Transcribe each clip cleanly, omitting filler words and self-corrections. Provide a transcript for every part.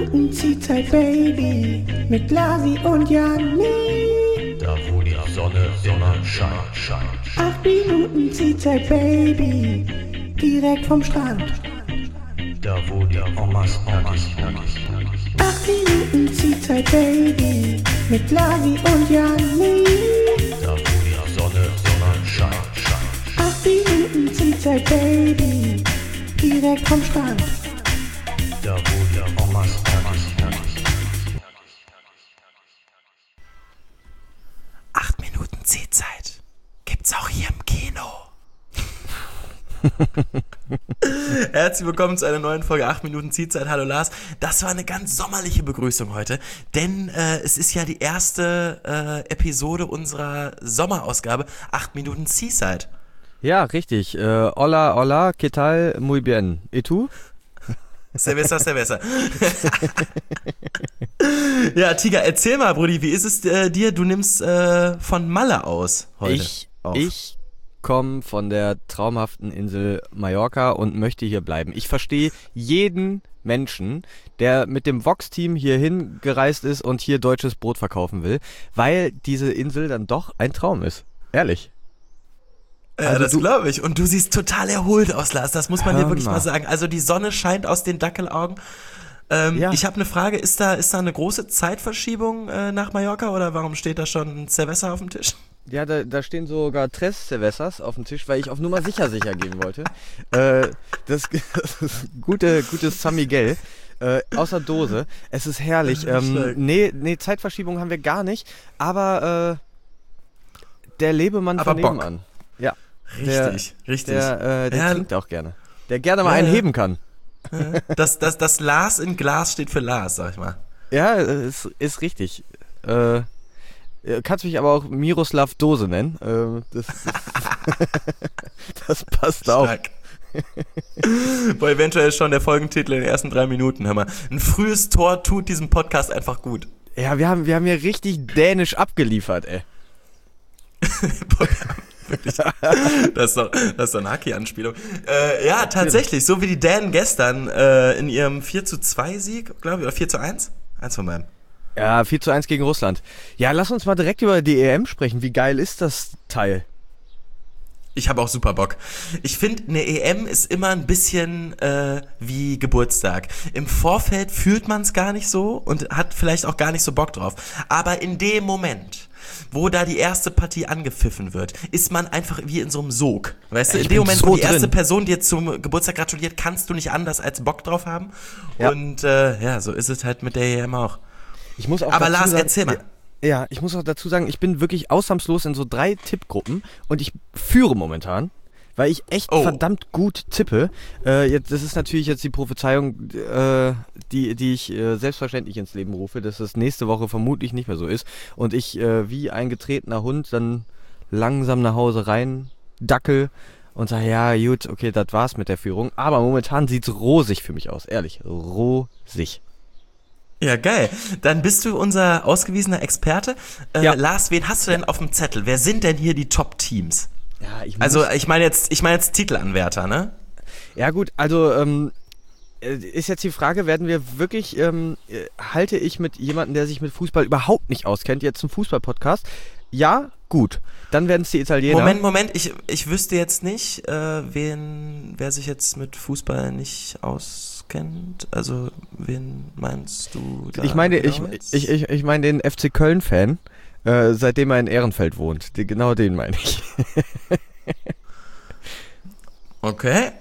Minuten Ziehzeit, Baby, mit Lasi und Janni. Da wo die Sonne immer scheint. 8 Minuten Ziehzeit, Baby, direkt vom Strand. Da wo die Omas nackig. 8 Minuten Ziehzeit, Baby, mit Lasi und Janni. Da wo die Sonne immer scheint. 8 Minuten Ziehzeit, Baby, direkt vom Strand. Da wo die Omas nackig. 8 Minuten Ziehzeit gibt's auch hier im Kino. Herzlich willkommen zu einer neuen Folge 8 Minuten Ziehzeit. Hallo Lars. Das war eine ganz sommerliche Begrüßung heute, denn es ist ja die erste Episode unserer Sommerausgabe 8 Minuten Ziehzeit. Ja, richtig. Hola, hola, ¿qué tal? Muy bien. ¿Y tú? Cerveza. Ja, Tiger, erzähl mal, Brudi, wie ist es dir? Du nimmst von Malle aus heute. Ich komme von der traumhaften Insel Mallorca und möchte hier bleiben. Ich verstehe jeden Menschen, der mit dem Vox-Team hier hingereist ist und hier deutsches Brot verkaufen will, weil diese Insel dann doch ein Traum ist. Ehrlich. Ja, Also das glaube ich. Und du siehst total erholt aus, Lars. Das muss man dir wirklich mal sagen. Also die Sonne scheint aus den Dackelaugen. Ja. Ich habe eine Frage. Ist da eine große Zeitverschiebung nach Mallorca oder warum steht da schon ein Cerveza auf dem Tisch? Ja, da stehen sogar Tres Cervezas auf dem Tisch, weil ich auf Nummer sicher gehen wollte. Das ist gutes San Miguel. Aus der Dose. Es ist herrlich. Nee, Zeitverschiebung haben wir gar nicht. Aber der Lebemann von nebenan. Ja. Richtig. Der trinkt auch gerne. Der gerne mal einen heben kann. Das Lars in Glas steht für Lars, sag ich mal. Ja, ist richtig. Kannst mich aber auch Miroslav Dose nennen. Das passt Stark. Auch. Boah, eventuell schon der Folgentitel in den ersten 3 Minuten. Hör mal. Ein frühes Tor tut diesem Podcast einfach gut. Ja, wir haben hier richtig dänisch abgeliefert, ey. Wirklich. Das ist doch eine Haki-Anspielung. Ja, tatsächlich, so wie die Dänen gestern in ihrem 4:2-Sieg, glaube ich, oder 4:1? Eins von beiden. Ja, 4:1 gegen Russland. Ja, lass uns mal direkt über die EM sprechen. Wie geil ist das Teil? Ich habe auch super Bock. Ich finde, eine EM ist immer ein bisschen wie Geburtstag. Im Vorfeld fühlt man es gar nicht so und hat vielleicht auch gar nicht so Bock drauf. Aber in dem Moment, wo da die erste Partie angepfiffen wird, ist man einfach wie in so einem Sog. Weißt du, in dem Moment, wo die erste Person dir zum Geburtstag gratuliert, kannst du nicht anders als Bock drauf haben. Ja. Und so ist es halt mit der EM auch. Aber Lars, erzähl mal. Ja, ich muss auch dazu sagen, ich bin wirklich ausnahmslos in so 3 Tippgruppen und ich führe momentan, weil ich echt verdammt gut tippe. Das ist natürlich jetzt die Prophezeiung, die ich selbstverständlich ins Leben rufe, dass es nächste Woche vermutlich nicht mehr so ist und ich wie ein getretener Hund dann langsam nach Hause rein dackel und sage, ja gut, okay, das war's mit der Führung. Aber momentan sieht's rosig für mich aus, ehrlich, rosig. Ja, geil. Dann bist du unser ausgewiesener Experte. Ja. Lars, wen hast du denn auf dem Zettel? Wer sind denn hier die Top-Teams? Ja, ich meine jetzt Titelanwärter, ne? Ja gut, also ist jetzt die Frage, werden wir wirklich, halte ich mit jemandem, der sich mit Fußball überhaupt nicht auskennt, jetzt einen Fußball-Podcast? Ja, gut. Dann werden es die Italiener. Moment, ich wüsste jetzt nicht, wer sich jetzt mit Fußball nicht auskennt. Also, wen meinst du da? Ich meine den FC Köln-Fan, seitdem er in Ehrenfeld wohnt. Genau den meine ich. Okay.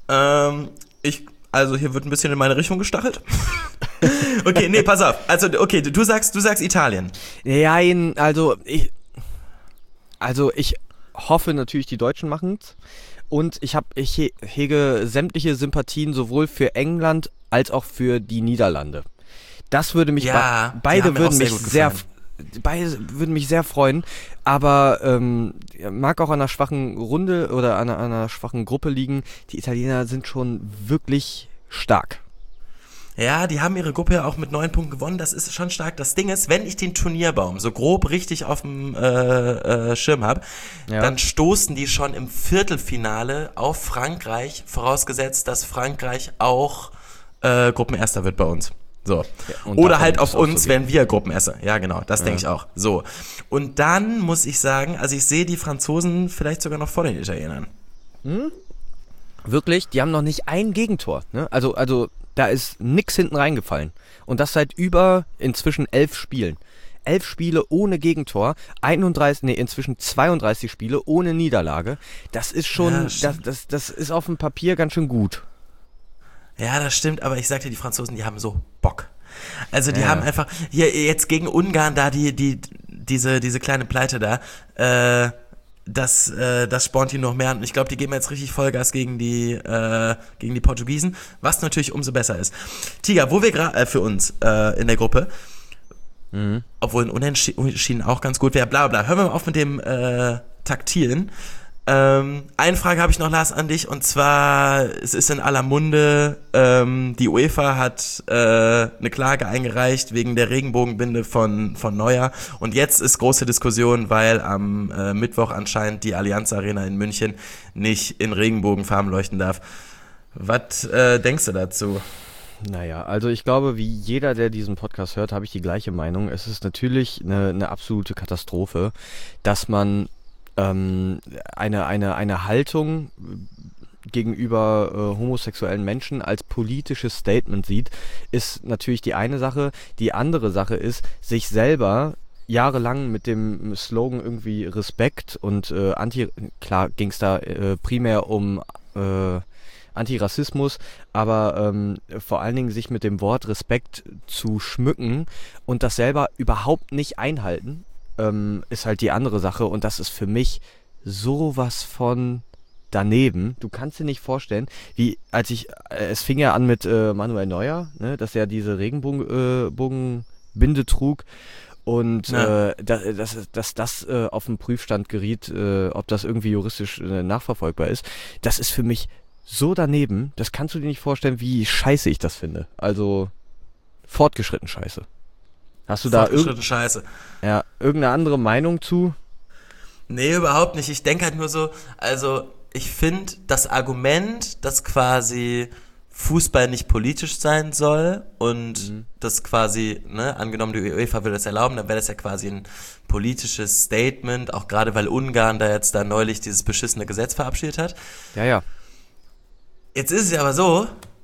Also hier wird ein bisschen in meine Richtung gestachelt. Okay, nee, pass auf. Also, okay, du sagst Italien. Ja, ich hoffe natürlich, die Deutschen machen's. Und ich hege sämtliche Sympathien sowohl für England als auch für die Niederlande. Das würde mich, beide würden mich sehr freuen, aber mag auch an einer schwachen Runde oder an einer schwachen Gruppe liegen. Die Italiener sind schon wirklich stark. Ja, die haben ihre Gruppe ja auch mit 9 Punkten gewonnen, das ist schon stark. Das Ding ist, wenn ich den Turnierbaum so grob richtig auf dem Schirm habe, dann stoßen die schon im Viertelfinale auf Frankreich, vorausgesetzt, dass Frankreich auch Gruppenerster wird bei uns. So. Ja, Oder halt auf uns, so wenn wir Gruppenesser. Ja, genau, das denke ich auch. So. Und dann muss ich sagen, also ich sehe die Franzosen vielleicht sogar noch vor den Italienern. Wirklich, die haben noch nicht ein Gegentor. Ne? Also da ist nix hinten reingefallen. Und das seit inzwischen 11 Spielen. 11 Spiele ohne Gegentor, inzwischen 32 Spiele ohne Niederlage. Das ist schon, das ist auf dem Papier ganz schön gut. Ja, das stimmt, aber ich sag dir, die Franzosen, die haben so Bock. Also die haben einfach, hier jetzt gegen Ungarn da, diese kleine Pleite da, das spornt die noch mehr an. Und ich glaube, die geben jetzt richtig Vollgas gegen die Portugiesen, was natürlich umso besser ist. Tiger, wo wir gerade für uns in der Gruppe, obwohl ein Unentschieden auch ganz gut wäre, bla bla. Hören wir mal auf mit dem Taktieren. Eine Frage habe ich noch, Lars, an dich, und zwar, es ist in aller Munde, die UEFA hat eine Klage eingereicht wegen der Regenbogenbinde von Neuer, und jetzt ist große Diskussion, weil am Mittwoch anscheinend die Allianz Arena in München nicht in Regenbogenfarben leuchten darf. Was denkst du dazu? Naja, also ich glaube, wie jeder, der diesen Podcast hört, habe ich die gleiche Meinung. Es ist natürlich eine absolute Katastrophe, dass man eine Haltung gegenüber homosexuellen Menschen als politisches Statement sieht, ist natürlich die eine Sache. Die andere Sache ist, sich selber jahrelang mit dem Slogan irgendwie Respekt und klar ging es da primär um Antirassismus, aber vor allen Dingen sich mit dem Wort Respekt zu schmücken und das selber überhaupt nicht einhalten, ist halt die andere Sache, und das ist für mich sowas von daneben. Du kannst dir nicht vorstellen, es fing ja an mit Manuel Neuer, ne, dass er diese Regenbogenbinde trug, und dass das auf den Prüfstand geriet, ob das irgendwie juristisch nachverfolgbar ist. Das ist für mich so daneben, das kannst du dir nicht vorstellen, wie scheiße ich das finde. Also fortgeschritten scheiße. Hast du da irgendeine andere Meinung zu? Nee, überhaupt nicht. Ich denke halt nur so, also ich finde das Argument, dass quasi Fußball nicht politisch sein soll und das quasi, ne, angenommen die UEFA würde das erlauben, dann wäre das ja quasi ein politisches Statement, auch gerade weil Ungarn da jetzt da neulich dieses beschissene Gesetz verabschiedet hat. Ja. Jetzt ist es ja aber so,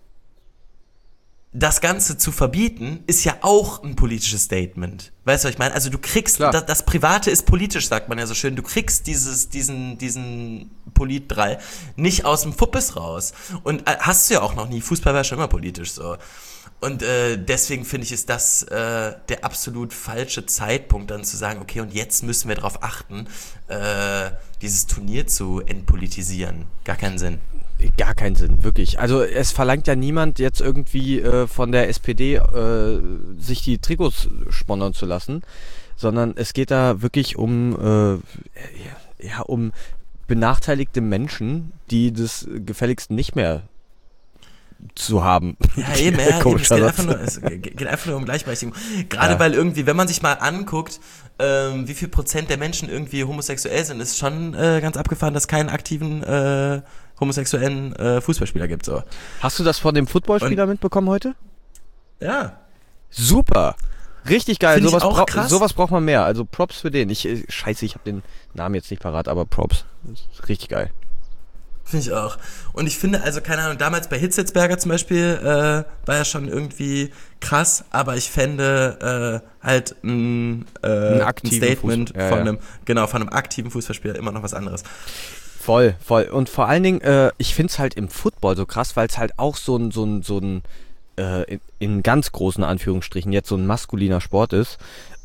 das Ganze zu verbieten, ist ja auch ein politisches Statement. Weißt du, was ich meine? Also du kriegst, das Private ist politisch, sagt man ja so schön, du kriegst diesen Politdrall nicht aus dem Fuppes raus. Und hast du ja auch noch nie, Fußball war schon immer politisch so. Und deswegen finde ich, ist das der absolut falsche Zeitpunkt, dann zu sagen, okay, und jetzt müssen wir darauf achten, dieses Turnier zu entpolitisieren. Gar keinen Sinn. Gar keinen Sinn, wirklich. Also es verlangt ja niemand jetzt irgendwie von der SPD sich die Trikots sponsern zu lassen, sondern es geht da wirklich um benachteiligte Menschen, die das gefälligst nicht mehr zu haben. Ja, eben, es geht einfach nur um Gleichberechtigung. Gerade weil irgendwie, wenn man sich mal anguckt, wie viel Prozent der Menschen irgendwie homosexuell sind, ist schon ganz abgefahren, dass es keinen aktiven homosexuellen Fußballspieler gibt. So. Hast du das von dem Footballspieler mitbekommen heute? Ja. Super. Richtig geil. Sowas braucht man mehr. Also Props für den. Ich habe den Namen jetzt nicht parat, aber Props. Richtig geil. Finde ich auch. Und ich finde, also keine Ahnung, damals bei Hitzelsberger zum Beispiel war ja schon irgendwie krass, aber ich fände halt ein Statement von einem aktiven Fußballspieler immer noch was anderes. Voll. Und vor allen Dingen, ich find's halt im Football so krass, weil es halt auch so ein in ganz großen Anführungsstrichen jetzt so ein maskuliner Sport ist.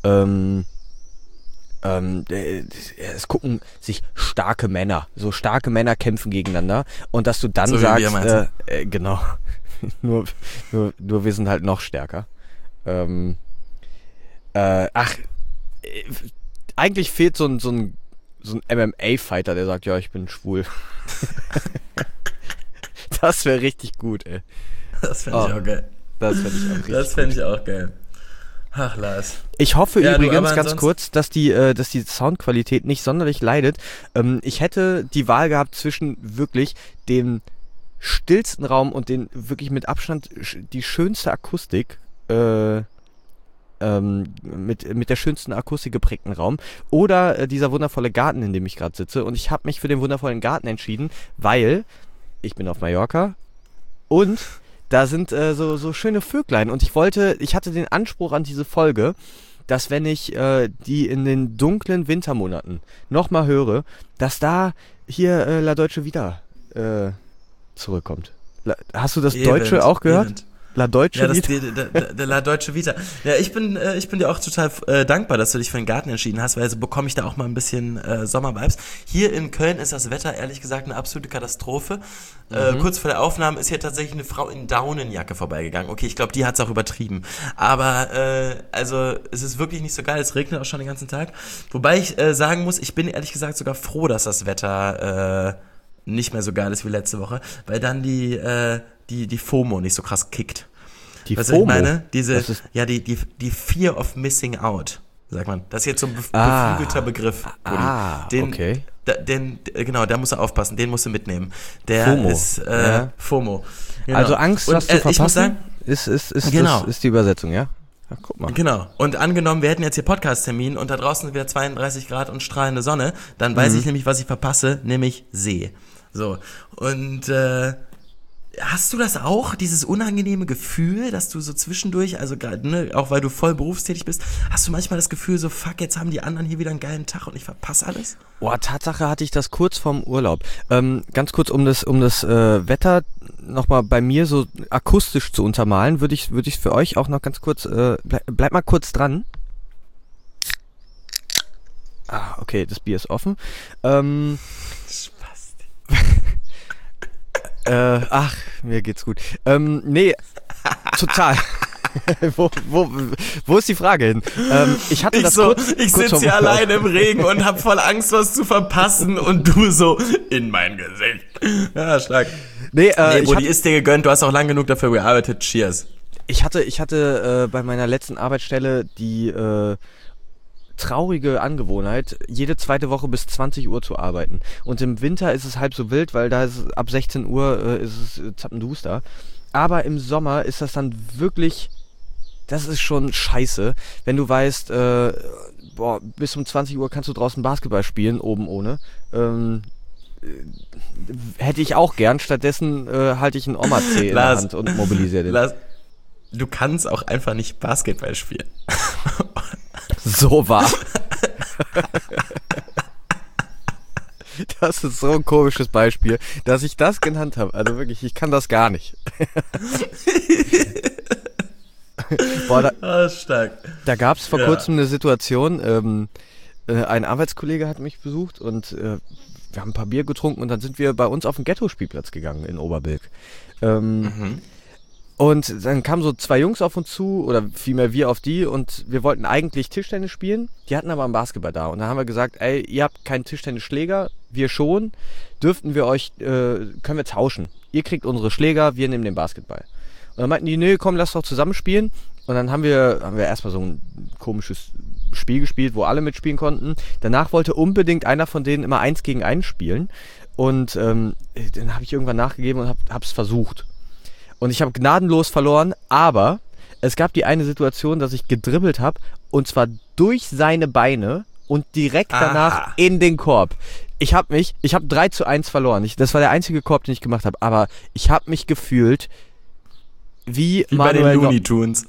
Es gucken sich starke Männer kämpfen gegeneinander, und dass du dann so sagst, genau, nur wir sind halt noch stärker. Eigentlich fehlt so ein MMA-Fighter, der sagt, ja, ich bin schwul. Das wäre richtig gut, ey. Das fände ich auch geil. Das fände ich auch geil. Ach, Lars. Ich hoffe übrigens ganz kurz, dass die Soundqualität nicht sonderlich leidet. Ich hätte die Wahl gehabt zwischen wirklich dem stillsten Raum und den wirklich mit Abstand die schönste Akustik mit der schönsten Akustik geprägten Raum oder dieser wundervolle Garten, in dem ich gerade sitze. Und ich habe mich für den wundervollen Garten entschieden, weil ich bin auf Mallorca und da sind so schöne Vöglein. Und ich hatte den Anspruch an diese Folge, dass wenn ich die in den dunklen Wintermonaten nochmal höre, dass da hier La Deutsche Vita zurückkommt. Hast du das Deutsche auch gehört? La Deutsche Vita? Der La Deutsche Vita. Ja, ich bin dir auch total dankbar, dass du dich für den Garten entschieden hast, weil so bekomme ich da auch mal ein bisschen Sommervibes. Hier in Köln ist das Wetter ehrlich gesagt eine absolute Katastrophe. Kurz vor der Aufnahme ist hier tatsächlich eine Frau in Daunenjacke vorbeigegangen. Okay, ich glaube, die hat es auch übertrieben. Aber also es ist wirklich nicht so geil. Es regnet auch schon den ganzen Tag. Wobei ich sagen muss, ich bin ehrlich gesagt sogar froh, dass das Wetter nicht mehr so geil ist wie letzte Woche, weil dann die FOMO nicht so krass kickt. Die weißt FOMO? Was ich meine? Die Fear of Missing Out, sagt man. Das ist jetzt so ein beflügelter Begriff. Okay. Genau, da musst du aufpassen, den musst du mitnehmen. Der FOMO. ist FOMO. Genau. Also Angst, was zu verpassen, ich muss sagen, ist die Übersetzung, ja? Ach, guck mal. Genau. Und angenommen, wir hätten jetzt hier Podcast-Termin und da draußen sind wieder 32 Grad und strahlende Sonne, dann weiß ich nämlich, was ich verpasse, nämlich See. So. Und hast du das auch, dieses unangenehme Gefühl, dass du so zwischendurch, also gerade, ne, auch weil du voll berufstätig bist, hast du manchmal das Gefühl so, fuck, jetzt haben die anderen hier wieder einen geilen Tag und ich verpasse alles? Boah, Tatsache hatte ich das kurz vorm Urlaub. Ganz kurz, um das Wetter nochmal bei mir so akustisch zu untermalen, würde ich für euch auch noch ganz kurz, bleib mal kurz dran. Okay, das Bier ist offen. Mir geht's gut. Nee, total. Wo ist die Frage hin? Ich hatte das ich sitze hier alleine im Regen und hab voll Angst, was zu verpassen und du so in mein Gesicht. Ja, stark. Nee, Brudi, ist dir gegönnt, du hast auch lang genug dafür gearbeitet. Cheers. Ich hatte bei meiner letzten Arbeitsstelle die traurige Angewohnheit, jede zweite Woche bis 20 Uhr zu arbeiten. Und im Winter ist es halb so wild, weil da ist es, ab 16 Uhr ist es zappenduster. Aber im Sommer ist das dann wirklich, das ist schon scheiße, wenn du weißt, bis um 20 Uhr kannst du draußen Basketball spielen, oben ohne. Hätte ich auch gern, stattdessen halte ich einen Oma-C in der Hand und mobilisiere den. Lars, du kannst auch einfach nicht Basketball spielen. So wahr. Das ist so ein komisches Beispiel, dass ich das genannt habe. Also wirklich, ich kann das gar nicht. Boah, stark. Da gab es vor kurzem eine Situation, ein Arbeitskollege hat mich besucht und wir haben ein paar Bier getrunken und dann sind wir bei uns auf den Ghetto-Spielplatz gegangen in Oberbilk. Und dann kamen so zwei Jungs auf uns zu, oder vielmehr wir auf die, und wir wollten eigentlich Tischtennis spielen, die hatten aber einen Basketball da. Und dann haben wir gesagt, ey, ihr habt keinen Tischtennisschläger, wir schon, können wir tauschen. Ihr kriegt unsere Schläger, wir nehmen den Basketball. Und dann meinten die, nee, komm, lass doch zusammen spielen. Und dann haben wir erstmal so ein komisches Spiel gespielt, wo alle mitspielen konnten. Danach wollte unbedingt einer von denen immer 1 gegen 1 spielen. Und dann habe ich irgendwann nachgegeben und hab's versucht. Und ich habe gnadenlos verloren, aber es gab die eine Situation, dass ich gedribbelt habe, und zwar durch seine Beine und direkt danach in den Korb. Ich habe 3:1 verloren. Das war der einzige Korb, den ich gemacht habe, aber ich habe mich gefühlt wie bei den Looney Tunes.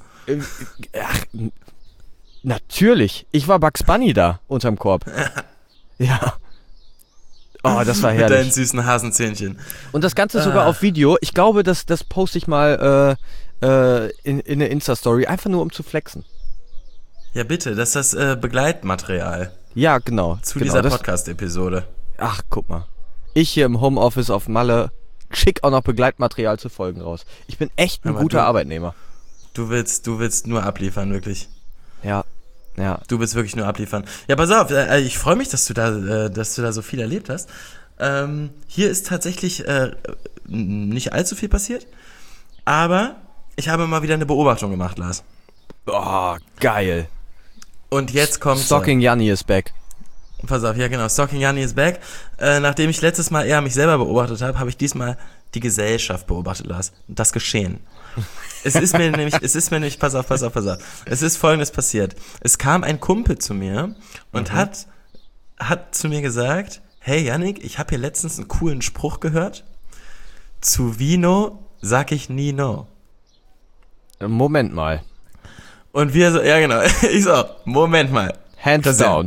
Natürlich. Ich war Bugs Bunny da unterm Korb. Ja. Oh, das war herrlich. Mit deinen süßen Hasenzähnchen. Und das Ganze sogar auf Video. Ich glaube, das poste ich mal in eine Insta-Story, einfach nur um zu flexen. Ja, bitte, das ist das Begleitmaterial. Ja, genau. Zu dieser Podcast-Episode. Ach, guck mal. Ich hier im Homeoffice auf Malle schick auch noch Begleitmaterial zu Folgen raus. Ich bin echt ein guter Arbeitnehmer. Du willst nur abliefern, wirklich. Ja. Du willst wirklich nur abliefern. Ja, pass auf, ich freue mich, dass du da so viel erlebt hast. Hier ist tatsächlich nicht allzu viel passiert, aber ich habe mal wieder eine Beobachtung gemacht, Lars. Oh, geil. Und jetzt kommt Stalking Janni is back. Pass auf, ja genau, Stalking Janni is back. Nachdem ich letztes Mal eher mich selber beobachtet habe, habe ich diesmal die Gesellschaft beobachtet, Lars. Das Geschehen. Es ist mir nämlich, pass auf. Es ist Folgendes passiert. Es kam ein Kumpel zu mir und hat zu mir gesagt, hey Yannick, ich habe hier letztens einen coolen Spruch gehört. Zu Vino sag ich nie no. Moment mal. Und wir so, ja genau, ich so, Moment mal. Hands down.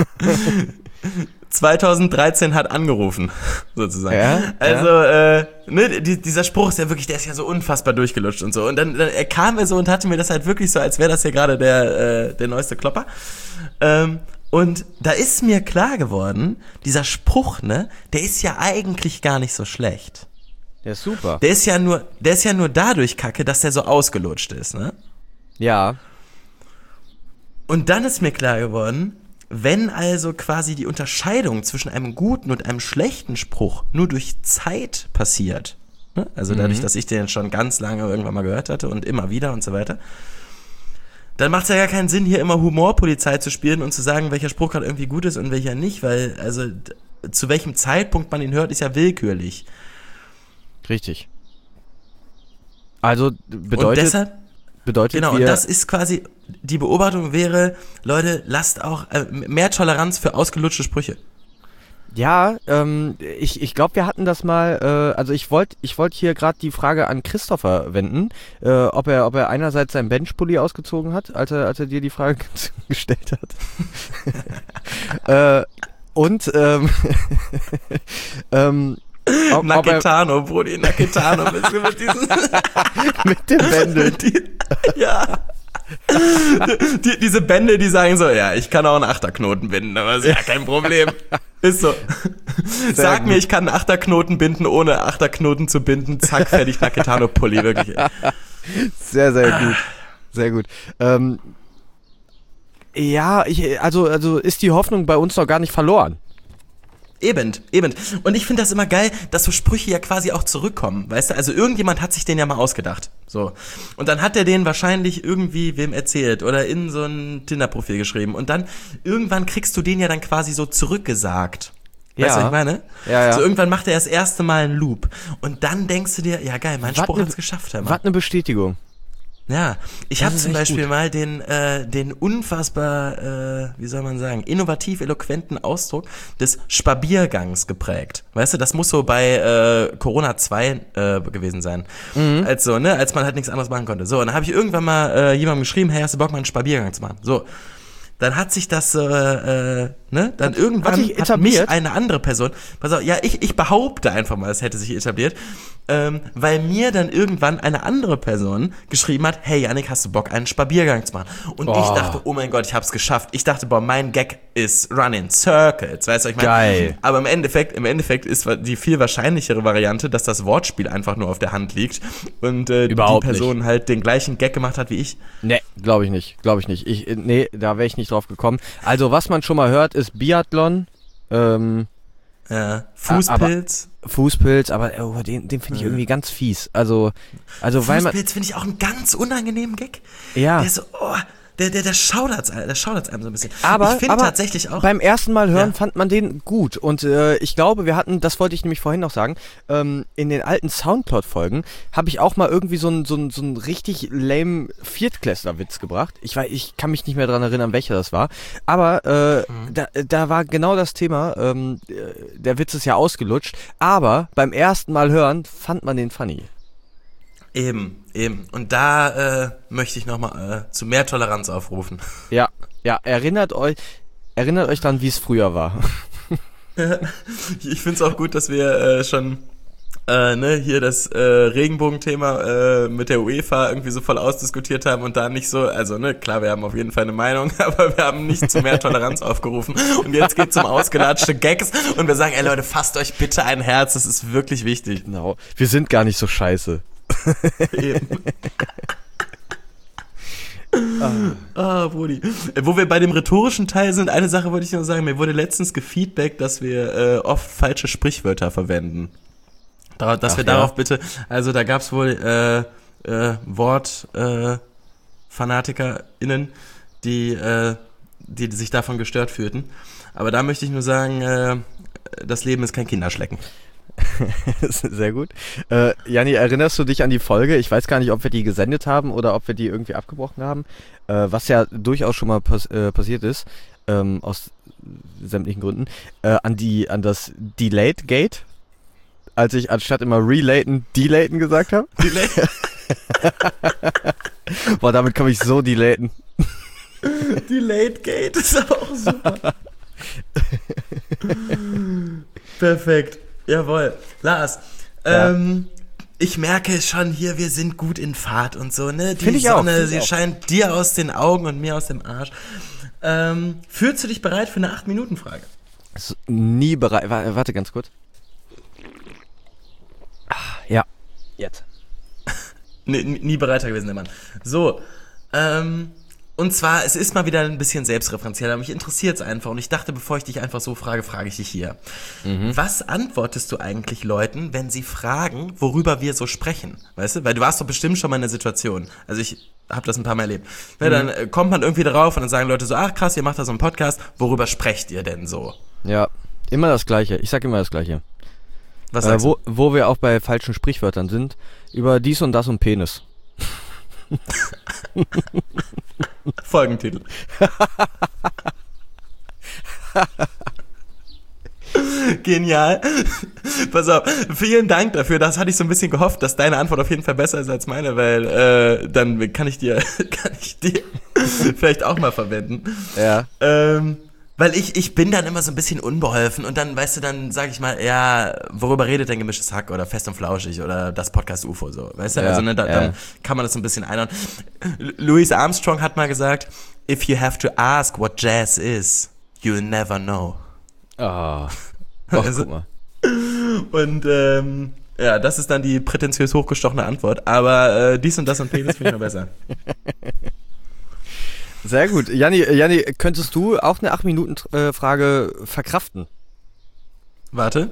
2013 hat angerufen, sozusagen. Ja, also, dieser Spruch ist ja wirklich, der ist ja so unfassbar durchgelutscht und so. Und dann er kam er so und hatte mir das halt wirklich so, als wäre das hier gerade der neueste Klopper. Und da ist mir klar geworden, dieser Spruch, ne, der ist ja eigentlich gar nicht so schlecht. Der ist super. Der ist ja nur dadurch kacke, dass der so ausgelutscht ist, ne? Ja. Und dann ist mir klar geworden, wenn also quasi die Unterscheidung zwischen einem guten und einem schlechten Spruch nur durch Zeit passiert, ne? Also dadurch, dass ich den schon ganz lange irgendwann mal gehört hatte und immer wieder und so weiter, dann macht es ja gar keinen Sinn, hier immer Humorpolizei zu spielen und zu sagen, welcher Spruch gerade irgendwie gut ist und welcher nicht, weil also zu welchem Zeitpunkt man ihn hört, ist ja willkürlich. Richtig. Also bedeutet genau, und das ist quasi, die Beobachtung wäre, Leute, lasst auch mehr Toleranz für ausgelutschte Sprüche. Ja, ich glaube, wir hatten das mal, also ich wollte hier gerade die Frage an Christopher wenden, ob er einerseits seinen Benchpulli ausgezogen hat, als er dir die Frage gestellt hat. Und Naketano, Brudi, Naketano, mit diesen mit dem Bändel. Ja. Diese Bände, die sagen so, ja, ich kann auch einen Achterknoten binden, aber das ist ja kein Problem. Ist so. Sag mir, ich kann einen Achterknoten binden, ohne Achterknoten zu binden. Zack, fertig, Naketano-Pulli, wirklich. Sehr, sehr gut. Sehr gut. Ja, also ist die Hoffnung bei uns noch gar nicht verloren. Eben. Und ich finde das immer geil, dass so Sprüche ja quasi auch zurückkommen, weißt du? Also irgendjemand hat sich den ja mal ausgedacht, so. Und dann hat er den wahrscheinlich irgendwie wem erzählt oder in so ein Tinder-Profil geschrieben. Und dann irgendwann kriegst du den ja dann quasi so zurückgesagt. Weißt du, was ich meine? Ja. So irgendwann macht er das erste Mal einen Loop. Und dann denkst du dir, ja geil, mein Spruch hat's geschafft, Herr Mann. Was eine Bestätigung. Ja, ich habe zum Beispiel mal den unfassbar, wie soll man sagen, innovativ eloquenten Ausdruck des Spabiergangs geprägt. Weißt du, das muss so bei Corona 2 gewesen sein. Also, ne, als man halt nichts anderes machen konnte. So, und dann habe ich irgendwann mal jemandem geschrieben, hey, hast du Bock, mal einen Spabiergang zu machen? So. Dann hat sich das, dann irgendwann hat mich eine andere Person, pass auf, ja, ich behaupte einfach mal, es hätte sich etabliert, weil mir dann irgendwann eine andere Person geschrieben hat, hey Yannick, hast du Bock, einen Spabiergang zu machen? Und ich dachte, oh mein Gott, ich hab's geschafft. Ich dachte, boah, mein Gag ist run in circles, weißt du, ich meine? Geil. Aber im Endeffekt ist die viel wahrscheinlichere Variante, dass das Wortspiel einfach nur auf der Hand liegt und die Person halt den gleichen Gag gemacht hat wie ich. Nee, glaube ich nicht. Nee, da wäre ich nicht drauf gekommen. Also, was man schon mal hört, ist Biathlon, Fußpilz. Fußpilz, aber den finde ich irgendwie ganz fies. Also Fußpilz finde ich auch einen ganz unangenehmen Gag. Ja. Der ist so, der schaudert's einem so ein bisschen. Aber ich finde tatsächlich auch, beim ersten Mal hören fand man den gut und ich glaube, wir hatten, das wollte ich nämlich vorhin noch sagen, in den alten Soundcloud-Folgen habe ich auch mal irgendwie so einen richtig lame Viertklässler-Witz gebracht. Ich kann mich nicht mehr dran erinnern, welcher das war, aber da war genau das Thema, der Witz ist ja ausgelutscht, aber beim ersten Mal hören fand man den funny. Eben. Und da möchte ich nochmal zu mehr Toleranz aufrufen. Ja, erinnert euch dran, wie es früher war. Ich find's auch gut, dass wir schon hier das Regenbogenthema mit der UEFA irgendwie so voll ausdiskutiert haben und da nicht so, also klar, wir haben auf jeden Fall eine Meinung, aber wir haben nicht zu mehr Toleranz aufgerufen. Und jetzt geht's um ausgelatschte Gags und wir sagen, ey Leute, fasst euch bitte ein Herz, das ist wirklich wichtig. Genau, wir sind gar nicht so scheiße. Eben. Brudi. Wo wir bei dem rhetorischen Teil sind, eine Sache wollte ich noch sagen, mir wurde letztens gefeedbackt, dass wir oft falsche Sprichwörter verwenden. Dass wir darauf bitte, also da gab's wohl WortfanatikerInnen, die sich davon gestört fühlten. Aber da möchte ich nur sagen, das Leben ist kein Kinderschlecken. Sehr gut. Janni, erinnerst du dich an die Folge? Ich weiß gar nicht, ob wir die gesendet haben oder ob wir die irgendwie abgebrochen haben. Was ja durchaus schon mal passiert ist, aus sämtlichen Gründen. An das Delayed Gate, als ich anstatt immer relaten, delaten gesagt habe. Delay. Boah, damit kann ich so delaten. Delayed Gate ist auch super. Perfekt. Jawohl. Lars, Ja. ich merke schon hier, wir sind gut in Fahrt und so, ne? Die Find ich auch, Sonne, find ich sie auch. scheint dir aus den Augen und mir aus dem Arsch. Fühlst du dich bereit für eine 8-Minuten-Frage? Ist nie bereit. Warte ganz kurz. Ja. Jetzt. Nee, nie bereiter gewesen, der Mann. So, und zwar, es ist mal wieder ein bisschen selbstreferenziell, aber mich interessiert es einfach. Und ich dachte, bevor ich dich einfach so frage, frage ich dich hier. Was antwortest du eigentlich Leuten, wenn sie fragen, worüber wir so sprechen? Weißt du? Weil du warst doch bestimmt schon mal in der Situation. Also ich habe das ein paar Mal erlebt. Ne, dann kommt man irgendwie darauf und dann sagen Leute so, ach krass, ihr macht da so einen Podcast. Worüber sprecht ihr denn so? Ja. Immer das Gleiche. Ich sag immer das Gleiche. Was sagst du? Wo wir auch bei falschen Sprichwörtern sind. Über dies und das und Penis. Folgentitel. Genial. Pass auf, vielen Dank dafür. Das hatte ich so ein bisschen gehofft, dass deine Antwort auf jeden Fall besser ist als meine, weil dann kann ich die vielleicht auch mal verwenden. Ja. Weil ich bin dann immer so ein bisschen unbeholfen und dann, weißt du, dann sage ich mal, ja, worüber redet denn Gemischtes Hack oder Fest und Flauschig oder das Podcast UFO so, weißt du? Ja, Also ne, dann kann man das so ein bisschen einordnen. Louis Armstrong hat mal gesagt, if you have to ask what Jazz is, you'll never know. Ah. Ach, Also- guck mal. Und ja, das ist dann die prätentiös hochgestochene Antwort, aber dies und das und Penis finde ich mal besser. Sehr gut. Janni, könntest du auch eine 8-Minuten-Frage verkraften? Warte.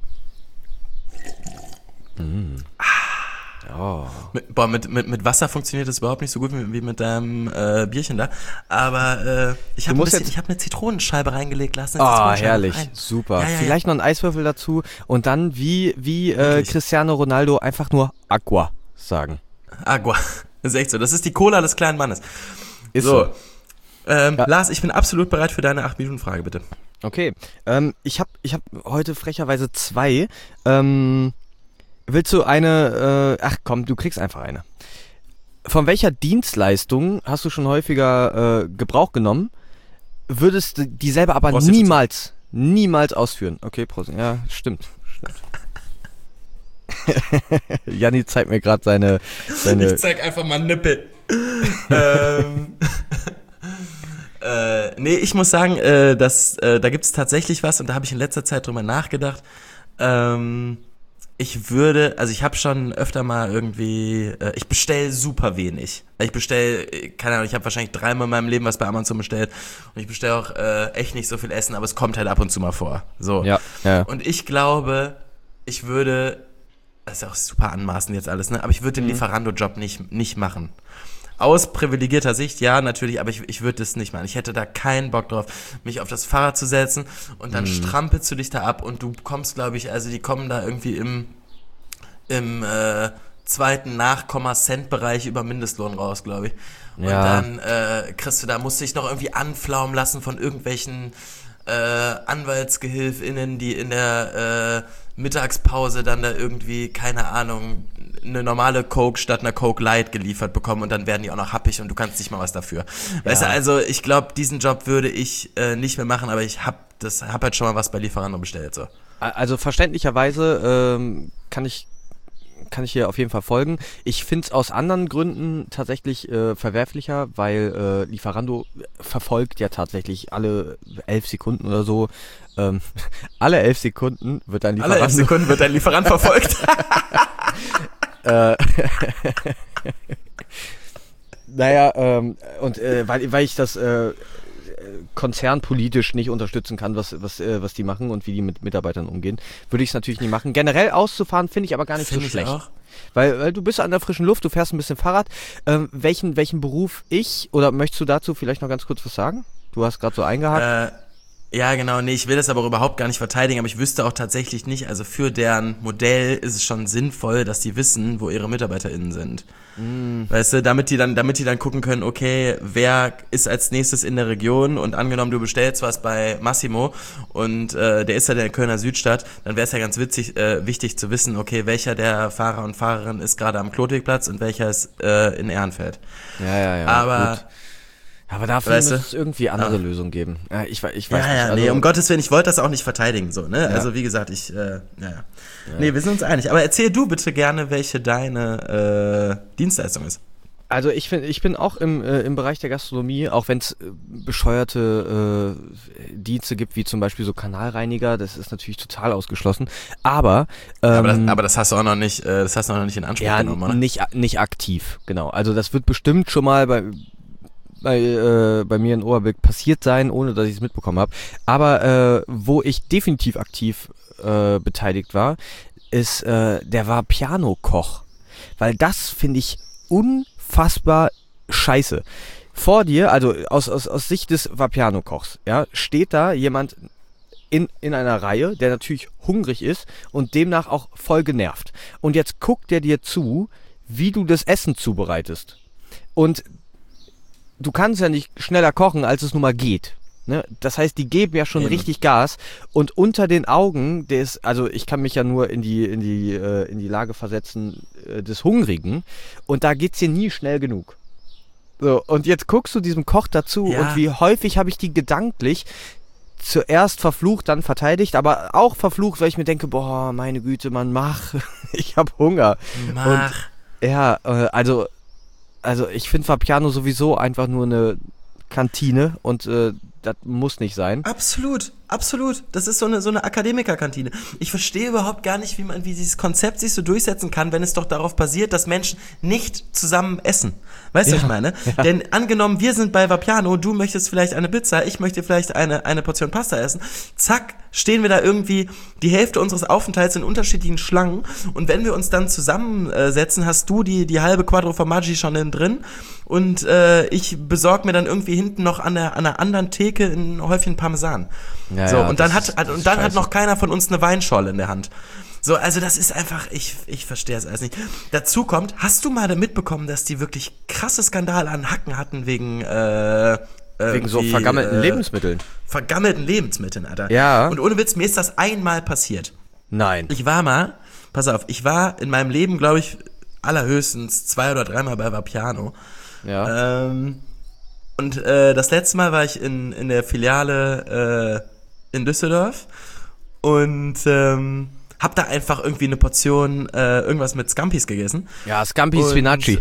Oh. Mit Wasser funktioniert das überhaupt nicht so gut wie mit deinem Bierchen da. Aber ich habe musst jetzt- hab eine Zitronenscheibe reingelegt lassen. Ah, herrlich. Super. Ja, ja, Vielleicht noch einen Eiswürfel dazu und dann wie Wirklich. Cristiano Ronaldo einfach nur Aqua sagen. Agua. Das ist echt so. Das ist die Cola des kleinen Mannes. Ist So. Lars, ich bin absolut bereit für deine 8-Minuten-Frage, bitte. Okay. Ich hab heute frecherweise 2. Willst du eine, ach komm, du kriegst einfach eine. Von welcher Dienstleistung hast du schon häufiger Gebrauch genommen, würdest du dieselbe aber Prostitution. niemals ausführen? Okay, ja, stimmt. Janni zeigt mir gerade seine Ich zeig einfach mal Nippel. Nee, ich muss sagen, da gibt's tatsächlich was und da habe ich in letzter Zeit drüber nachgedacht. Ich habe schon öfter mal irgendwie, ich bestelle super wenig. Ich bestelle, keine Ahnung, ich habe wahrscheinlich 3-mal in meinem Leben was bei Amazon bestellt und ich bestelle auch echt nicht so viel Essen, aber es kommt halt ab und zu mal vor. So. Ja. Und ich glaube, ich würde, das ist auch super anmaßend jetzt alles, ne? Aber ich würde den Lieferando-Job nicht machen. Aus privilegierter Sicht, ja, natürlich, aber ich würde das nicht machen. Ich hätte da keinen Bock drauf, mich auf das Fahrrad zu setzen und dann strampelst du dich da ab und du kommst, glaube ich, also die kommen da irgendwie im zweiten Nachkomma-Cent-Bereich über Mindestlohn raus, glaube ich. Und Ja. dann musst du dich noch irgendwie anflaumen lassen von irgendwelchen AnwaltsgehilfInnen, die in der Mittagspause dann da irgendwie, keine Ahnung, eine normale Coke statt einer Coke Light geliefert bekommen und dann werden die auch noch happig und du kannst nicht mal was dafür. Weißt du, also ich glaube, diesen Job würde ich nicht mehr machen, aber ich hab halt schon mal was bei Lieferando bestellt, so. Also verständlicherweise kann ich hier auf jeden Fall folgen. Ich finde es aus anderen Gründen tatsächlich verwerflicher, weil Lieferando verfolgt ja tatsächlich alle 11 Sekunden oder so. Alle 11 Sekunden wird ein Lieferando... Alle 11 Sekunden wird dein Lieferant verfolgt. Naja, weil ich das konzernpolitisch nicht unterstützen kann, was die machen und wie die mit Mitarbeitern umgehen, würde ich es natürlich nicht machen. Generell auszufahren finde ich aber gar nicht Find so ich schlecht. auch. Weil du bist an der frischen Luft, du fährst ein bisschen Fahrrad. Welchen Beruf oder möchtest du dazu vielleicht noch ganz kurz was sagen? Du hast gerade so eingehakt. Ja, genau, nee, ich will das aber auch überhaupt gar nicht verteidigen, aber ich wüsste auch tatsächlich nicht, also für deren Modell ist es schon sinnvoll, dass die wissen, wo ihre MitarbeiterInnen sind. Weißt du, damit die dann gucken können, okay, wer ist als nächstes in der Region und angenommen, du bestellst was bei Massimo und der ist ja in der Kölner Südstadt, dann wäre es ja ganz wichtig zu wissen, okay, welcher der Fahrer und Fahrerin ist gerade am Klotwigplatz und welcher ist in Ehrenfeld. Ja. Aber gut. Aber dafür muss es irgendwie andere Lösungen geben. Ja, ich weiß nicht. Also, nee, um Gottes Willen, ich wollte das auch nicht verteidigen, so, ne? Ja. Also, wie gesagt, Nee, wir sind uns einig. Aber erzähl du bitte gerne, welche deine Dienstleistung ist. Also ich bin auch im Bereich der Gastronomie, auch wenn es bescheuerte Dienste gibt, wie zum Beispiel so Kanalreiniger, das ist natürlich total ausgeschlossen. Aber das hast du auch noch nicht, in Anspruch genommen, oder? Nicht aktiv, genau. Also das wird bestimmt schon mal bei mir in Oberbilk passiert sein, ohne dass ich es mitbekommen habe. Aber wo ich definitiv aktiv beteiligt war, ist der Vapiano-Koch. Weil das finde ich unfassbar scheiße. Vor dir, also aus Sicht des Vapiano-Kochs, ja, steht da jemand in einer Reihe, der natürlich hungrig ist und demnach auch voll genervt. Und jetzt guckt der dir zu, wie du das Essen zubereitest. Und du kannst ja nicht schneller kochen, als es nun mal geht. Ne? Das heißt, die geben ja schon richtig Gas und unter den Augen also ich kann mich ja nur in die Lage versetzen des Hungrigen und da geht's dir nie schnell genug. So, und jetzt guckst du diesem Koch dazu und wie häufig habe ich die gedanklich zuerst verflucht, dann verteidigt, aber auch verflucht, weil ich mir denke, boah, meine Güte, Mann, mach, ich hab Hunger. Mach. Und, also ich finde Vapiano sowieso einfach nur eine Kantine und das muss nicht sein. Absolut. Das ist so eine Akademikerkantine. Ich verstehe überhaupt gar nicht, wie dieses Konzept sich so durchsetzen kann, wenn es doch darauf basiert, dass Menschen nicht zusammen essen. Weißt du, was ich meine? Ja. Denn angenommen, wir sind bei Vapiano, du möchtest vielleicht eine Pizza, ich möchte vielleicht eine Portion Pasta essen. Zack, stehen wir da irgendwie die Hälfte unseres Aufenthalts in unterschiedlichen Schlangen und wenn wir uns dann zusammensetzen, hast du die halbe Quattro Formaggi schon innen drin und ich besorge mir dann irgendwie hinten noch an einer anderen Theke ein Häufchen Parmesan. Ja, so, und dann hat noch keiner von uns eine Weinscholle in der Hand. So, also das ist einfach, ich verstehe es alles nicht. Dazu kommt, hast du mal mitbekommen, dass die wirklich krasse Skandale an Hacken hatten wegen so vergammelten Lebensmitteln. Vergammelten Lebensmitteln, Alter. Ja. Und ohne Witz, mir ist das einmal passiert. Nein. Ich war in meinem Leben, glaube ich, allerhöchstens 2 oder 3 Mal bei Vapiano. Ja. Und das letzte Mal war ich in der Filiale in Düsseldorf und hab da einfach irgendwie eine Portion irgendwas mit Scampis gegessen. Ja, Scampi Spinaci.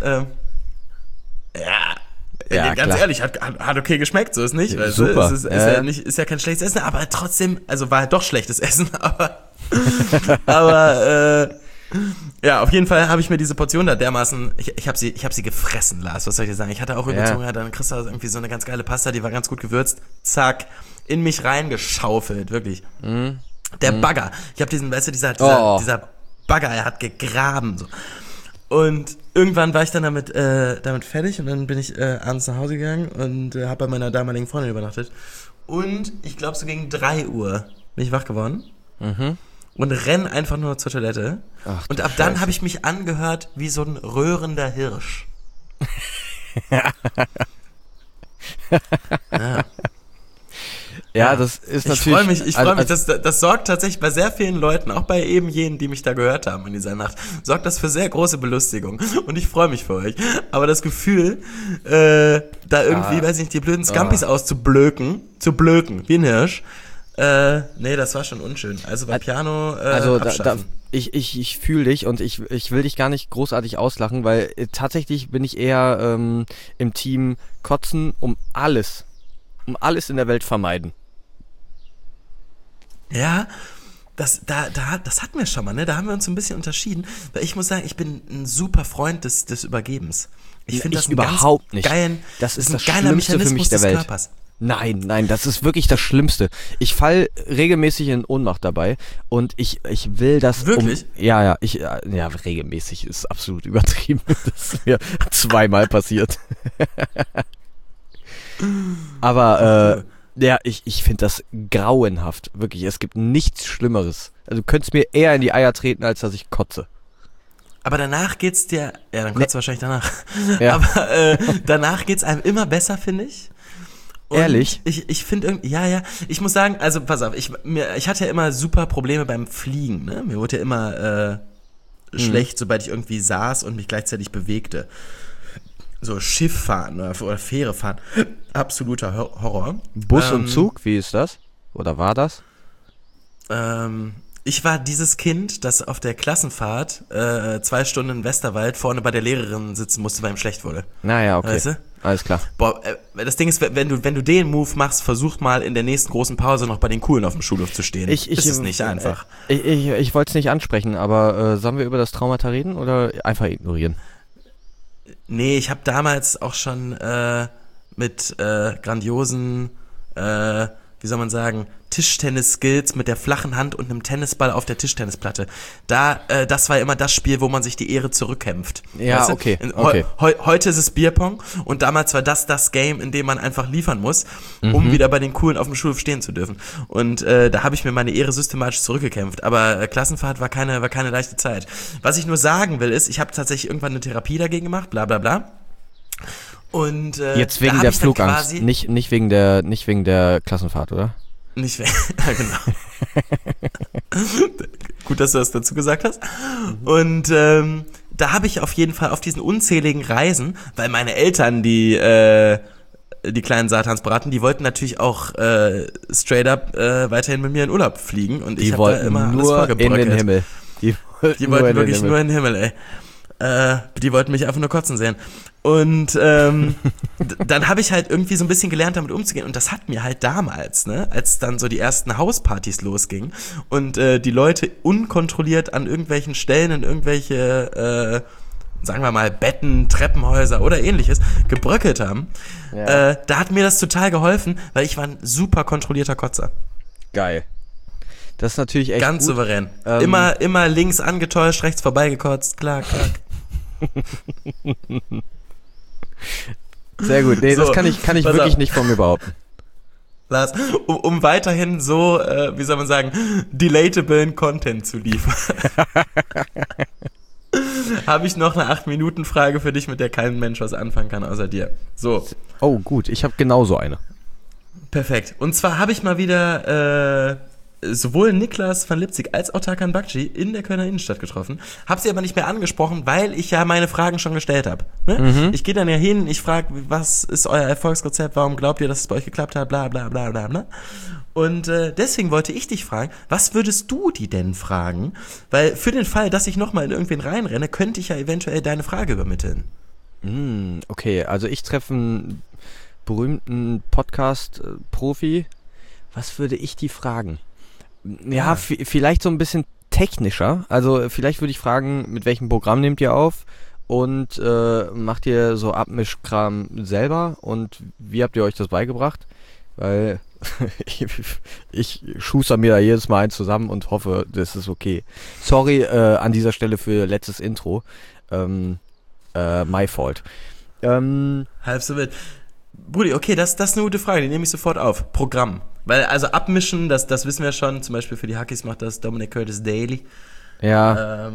Ja, ganz ehrlich, hat okay geschmeckt, so ist nicht. Ja, weil super. Ist ja kein schlechtes Essen, aber trotzdem, also war halt doch schlechtes Essen, aber ja, auf jeden Fall habe ich mir diese Portion da dermaßen, ich hab sie gefressen, Lars, was soll ich dir sagen? Ich hatte auch übel Hunger, dann kriegst du irgendwie so eine ganz geile Pasta, die war ganz gut gewürzt, zack, in mich reingeschaufelt, wirklich. Der Bagger, ich habe dieser Bagger, er hat gegraben, so. Und irgendwann war ich dann damit fertig und dann bin ich abends nach Hause gegangen und habe bei meiner damaligen Freundin übernachtet. Und ich glaube so gegen 3 Uhr bin ich wach geworden und renn einfach nur zur Toilette. Ach, und ab dann habe ich mich angehört wie so ein röhrender Hirsch. Ja, das ist natürlich... Ich freue mich, das sorgt tatsächlich bei sehr vielen Leuten, auch bei eben jenen, die mich da gehört haben in dieser Nacht, sorgt das für sehr große Belustigung. Und ich freue mich für euch. Aber das Gefühl, da irgendwie, weiß ich nicht, die blöden Scampis auszublöken, wie ein Hirsch, nee, das war schon unschön. Also bei Piano abschaffen. Ich fühle dich und ich will dich gar nicht großartig auslachen, weil tatsächlich bin ich eher im Team Kotzen um alles in der Welt vermeiden. Ja, das hatten wir schon mal, ne? Da haben wir uns ein bisschen unterschieden. Weil ich muss sagen, ich bin ein super Freund des Übergebens. Ich finde das überhaupt nicht. Das ist das Schlimmste für mich der Welt. Körpers. Nein, das ist wirklich das Schlimmste. Ich fall regelmäßig in Ohnmacht dabei und ich will das... Wirklich? Ja, regelmäßig ist absolut übertrieben. Das ist mir 2-mal passiert. Aber Ja, ich finde das grauenhaft. Wirklich, es gibt nichts Schlimmeres. Also du könntest mir eher in die Eier treten, als dass ich kotze. Aber danach geht's dir, ja, dann kotzt du wahrscheinlich danach. Ja. Aber danach geht's einem immer besser, finde ich. Und Ehrlich? Ich finde irgendwie, ja, ich muss sagen, also pass auf, ich hatte ja immer super Probleme beim Fliegen, ne? Mir wurde ja immer schlecht, sobald ich irgendwie saß und mich gleichzeitig bewegte. So Schiff fahren oder Fähre fahren, absoluter Horror. Bus und Zug, wie ist das? Oder war das? Ich war dieses Kind, das auf der Klassenfahrt 2 Stunden in Westerwald vorne bei der Lehrerin sitzen musste, weil ihm schlecht wurde. Naja, okay. Weißt du? Alles klar. Boah, das Ding ist, wenn du den Move machst, versuch mal in der nächsten großen Pause noch bei den Coolen auf dem Schulhof zu stehen. Das ist nicht einfach. Ich wollte es nicht ansprechen, aber sollen wir über das Traumata reden oder einfach ignorieren? Nee, ich habe damals auch schon mit grandiosen, wie soll man sagen, Tischtennis-Skills mit der flachen Hand und einem Tennisball auf der Tischtennisplatte. Das war immer das Spiel, wo man sich die Ehre zurückkämpft. Ja, weißt du? Okay. Heute ist es Bierpong und damals war das Game, in dem man einfach liefern muss, um wieder bei den Coolen auf dem Schulhof stehen zu dürfen. Und da habe ich mir meine Ehre systematisch zurückgekämpft. Aber Klassenfahrt war keine leichte Zeit. Was ich nur sagen will, ist, ich habe tatsächlich irgendwann eine Therapie dagegen gemacht, bla bla bla. Und jetzt wegen der Flugangst, nicht wegen der Klassenfahrt, oder? Nicht wegen, ja, genau. Gut, dass du das dazu gesagt hast. Und da habe ich auf jeden Fall auf diesen unzähligen Reisen, weil meine Eltern die kleinen Satansbraten, die wollten natürlich auch straight up weiterhin mit mir in Urlaub fliegen und ich habe da immer alles vorgebröckelt. In den Himmel. Die wollten wirklich nur in den Himmel, ey. Die wollten mich einfach nur kotzen sehen. Und dann habe ich halt irgendwie so ein bisschen gelernt, damit umzugehen. Und das hat mir halt damals, ne, als dann so die ersten Hauspartys losgingen und die Leute unkontrolliert an irgendwelchen Stellen in irgendwelche, sagen wir mal, Betten, Treppenhäuser oder ähnliches gebröckelt haben, da hat mir das total geholfen, weil ich war ein super kontrollierter Kotzer. Geil. Das ist natürlich echt ganz gut. Souverän. Immer links angetäuscht, rechts vorbeigekotzt, klack. Sehr gut. Nee, so, das kann ich wirklich nicht von mir behaupten. Lars, um weiterhin so, wie soll man sagen, delatablen Content zu liefern, habe ich noch eine 8-Minuten-Frage für dich, mit der kein Mensch was anfangen kann außer dir. So. Oh, gut. Ich habe genauso eine. Perfekt. Und zwar habe ich mal wieder sowohl Niklas van Lipzig als auch Tarkan Bakci in der Kölner Innenstadt getroffen. Hab sie aber nicht mehr angesprochen, weil ich ja meine Fragen schon gestellt habe. Ne? Ich gehe dann ja hin, ich frage, was ist euer Erfolgsrezept, warum glaubt ihr, dass es bei euch geklappt hat, bla bla bla bla bla. Und deswegen wollte ich dich fragen, was würdest du die denn fragen? Weil für den Fall, dass ich nochmal in irgendwen reinrenne, könnte ich ja eventuell deine Frage übermitteln. Okay, also ich treffe einen berühmten Podcast-Profi. Was würde ich die fragen? Ja, vielleicht so ein bisschen technischer. Also vielleicht würde ich fragen, mit welchem Programm nehmt ihr auf und macht ihr so Abmischkram selber und wie habt ihr euch das beigebracht? Weil ich schuster mir da jedes Mal eins zusammen und hoffe, das ist okay. Sorry an dieser Stelle für letztes Intro. My fault. Halb so wild. Brudi, okay, das ist eine gute Frage, die nehme ich sofort auf. Programm. Weil, also abmischen, das wissen wir schon, zum Beispiel für die Hackies macht das Dominic Curtis Daily. Ja.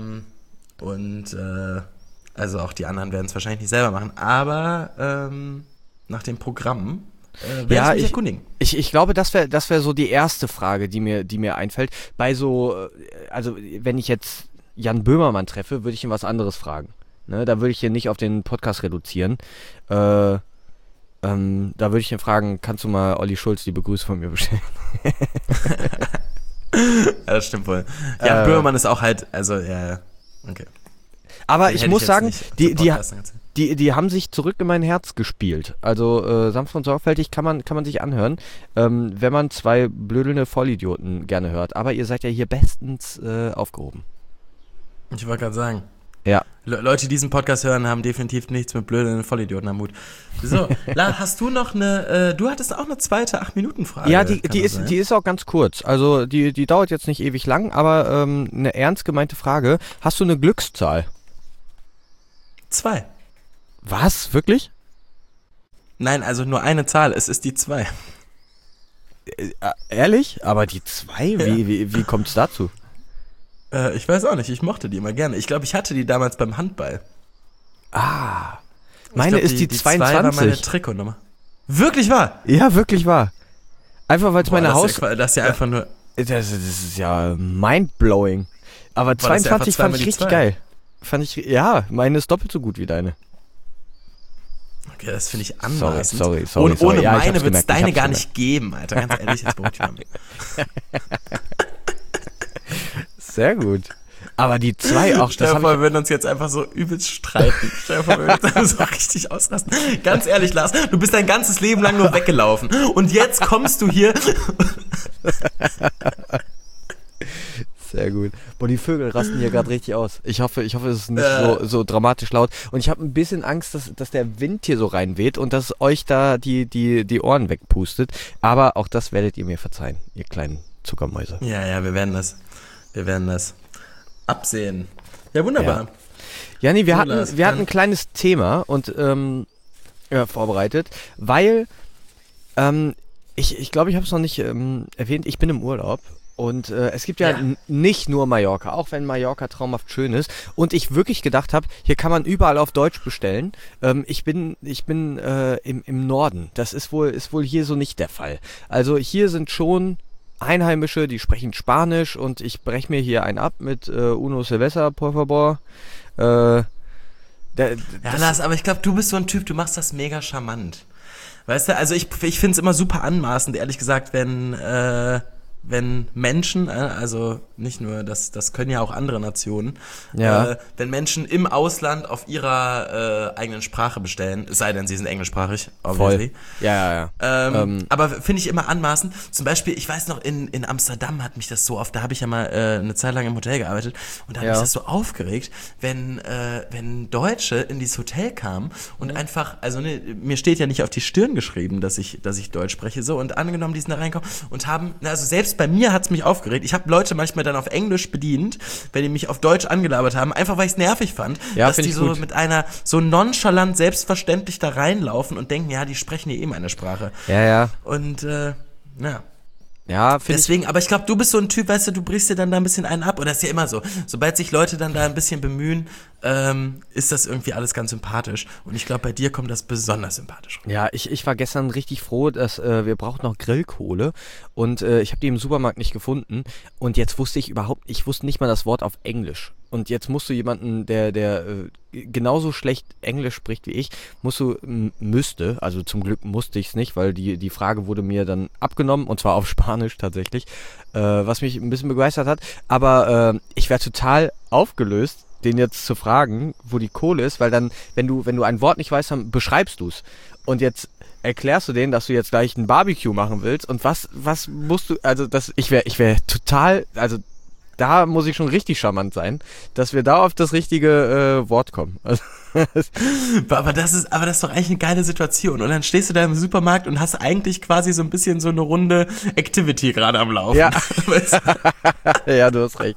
Also auch die anderen werden es wahrscheinlich nicht selber machen, aber nach dem Programm werde ich mich erkundigen. Ich glaube, das wär so die erste Frage, die mir einfällt. Bei so, also wenn ich jetzt Jan Böhmermann treffe, würde ich ihn was anderes fragen. Ne? Da würde ich ihn nicht auf den Podcast reduzieren. Da würde ich ihn fragen, kannst du mal Olli Schulz liebe Grüße von mir bestellen? Ja, das stimmt wohl. Ja, Böhmermann ist auch halt, also, ja, okay. Aber ich muss sagen, die haben sich zurück in mein Herz gespielt. Also sanft und sorgfältig kann man sich anhören, wenn man zwei blödelnde Vollidioten gerne hört. Aber ihr seid ja hier bestens aufgehoben. Ich wollte gerade sagen. Ja. Leute, die diesen Podcast hören, haben definitiv nichts mit blöden Vollidioten am Hut. So, hast du noch du hattest auch eine zweite 8-Minuten-Frage. Ja, die ist auch ganz kurz. Also die dauert jetzt nicht ewig lang, aber eine ernst gemeinte Frage. Hast du eine Glückszahl? 2. Was? Wirklich? Nein, also nur eine Zahl. Es ist die 2. Ehrlich? Aber die 2? Ja. Wie kommt es dazu? Ich weiß auch nicht, ich mochte die immer gerne. Ich glaube, ich hatte die damals beim Handball. Meine ist die 22. war meine Trikotnummer. Wirklich wahr? Ja, wirklich wahr. Einfach weil es meine Das ist ja einfach nur... Das ist ja mindblowing. Aber Boah, das ist ja 22 einfach fand ich zweimal die richtig 2. geil. Ja, meine ist doppelt so gut wie deine. Okay, das finde ich anmaßend. Sorry. Und ohne Ja, ich meine hab's wird es gemerkt, deine ich gar hab's nicht geben, Alter. Ganz ehrlich, jetzt beruhigt mich mal. Sehr gut. Aber die 2 auch, Stell dir vor, wir würden uns jetzt einfach so übelst streiten. Stell dir vor, wir würden uns so richtig ausrasten. Ganz ehrlich, Lars, du bist dein ganzes Leben lang nur weggelaufen. Und jetzt kommst du hier... Sehr gut. Boah, die Vögel rasten hier gerade richtig aus. Ich hoffe, es ist nicht so dramatisch laut. Und ich habe ein bisschen Angst, dass der Wind hier so reinweht und dass euch da die Ohren wegpustet. Aber auch das werdet ihr mir verzeihen, ihr kleinen Zuckermäuse. Ja, wir werden das absehen. Ja, wunderbar. Ja, nee, wir hatten Lars, ein kleines Thema und vorbereitet, weil ich glaube, ich habe es noch nicht erwähnt, ich bin im Urlaub. Und es gibt ja nicht nur Mallorca, auch wenn Mallorca traumhaft schön ist. Und ich wirklich gedacht habe, hier kann man überall auf Deutsch bestellen. Ich bin im Norden. Das ist wohl hier so nicht der Fall. Also hier sind schon Einheimische, die sprechen Spanisch und ich breche mir hier einen ab mit Uno Cerveza, por favor. Lars, aber ich glaube, du bist so ein Typ, du machst das mega charmant. Weißt du, also ich finde es immer super anmaßend, ehrlich gesagt, wenn Menschen, also nicht nur, das können ja auch andere Nationen, wenn Menschen im Ausland auf ihrer eigenen Sprache bestellen, es sei denn, sie sind englischsprachig, obviously. Voll. Ja. Aber finde ich immer anmaßend. Zum Beispiel, ich weiß noch, in Amsterdam hat mich das so oft, da habe ich ja mal eine Zeit lang im Hotel gearbeitet und da hat mich das so aufgeregt, wenn Deutsche in dieses Hotel kamen und einfach, also mir steht ja nicht auf die Stirn geschrieben, dass ich Deutsch spreche, so, und angenommen, die sind da reinkommen und haben, also selbst bei mir hat's mich aufgeregt. Ich habe Leute manchmal dann auf Englisch bedient, wenn die mich auf Deutsch angelabert haben, einfach weil ich es nervig fand, dass die so mit einer so nonchalant selbstverständlich da reinlaufen und denken, ja, die sprechen ja eh meine Sprache. Ja. Und Ja, deswegen, aber ich glaube, du bist so ein Typ, weißt du brichst dir dann da ein bisschen einen ab. Und das ist ja immer so. Sobald sich Leute dann da ein bisschen bemühen, ist das irgendwie alles ganz sympathisch. Und ich glaube, bei dir kommt das besonders sympathisch rüber. Ja, ich war gestern richtig froh, dass wir brauchten noch Grillkohle und ich habe die im Supermarkt nicht gefunden. Und jetzt wusste ich wusste nicht mal das Wort auf Englisch. Und jetzt musst du jemanden, der genauso schlecht Englisch spricht wie ich, müsste, also zum Glück musste ich es nicht, weil die Frage wurde mir dann abgenommen, und zwar auf Spanisch tatsächlich, was mich ein bisschen begeistert hat. Aber ich wäre total aufgelöst, den jetzt zu fragen, wo die Kohle ist, weil dann, wenn du ein Wort nicht weißt, dann beschreibst du es. Und jetzt erklärst du denen, dass du jetzt gleich ein Barbecue machen willst und was musst du, also ich wäre total, also da muss ich schon richtig charmant sein, dass wir da auf das richtige Wort kommen. Also, aber das ist doch eigentlich eine geile Situation. Und dann stehst du da im Supermarkt und hast eigentlich quasi so ein bisschen so eine runde Activity gerade am Laufen. Ja, Weißt du? ja, du hast recht.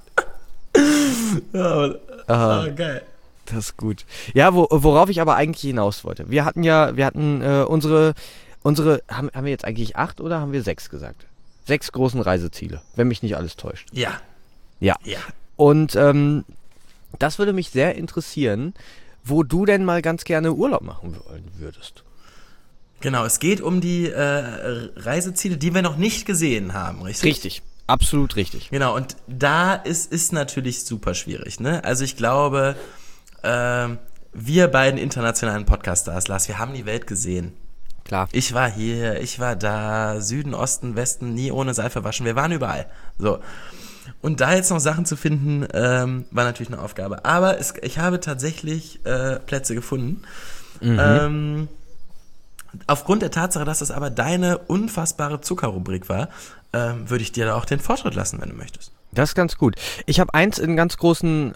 Ja, geil. Das ist gut. Ja, worauf ich aber eigentlich hinaus wollte. Wir hatten unsere, haben wir jetzt eigentlich 8 oder haben wir 6 gesagt? 6 großen Reiseziele, wenn mich nicht alles täuscht. Ja. Und das würde mich sehr interessieren, wo du denn mal ganz gerne Urlaub machen wollen würdest. Genau, es geht um die Reiseziele, die wir noch nicht gesehen haben, richtig? Richtig, absolut richtig. Genau, und da ist natürlich super schwierig, ne? Also ich glaube, wir beiden internationalen Podcaststars, Lars, wir haben die Welt gesehen. Klar. Ich war hier, ich war da, Süden, Osten, Westen, nie ohne Seife waschen, wir waren überall. So. Und da jetzt noch Sachen zu finden, war natürlich eine Aufgabe. Aber ich habe tatsächlich Plätze gefunden. Mhm. Aufgrund der Tatsache, dass das aber deine unfassbare Zuckerrubrik war, würde ich dir da auch den Vortritt lassen, wenn du möchtest. Das ist ganz gut. Ich habe eins in ganz großen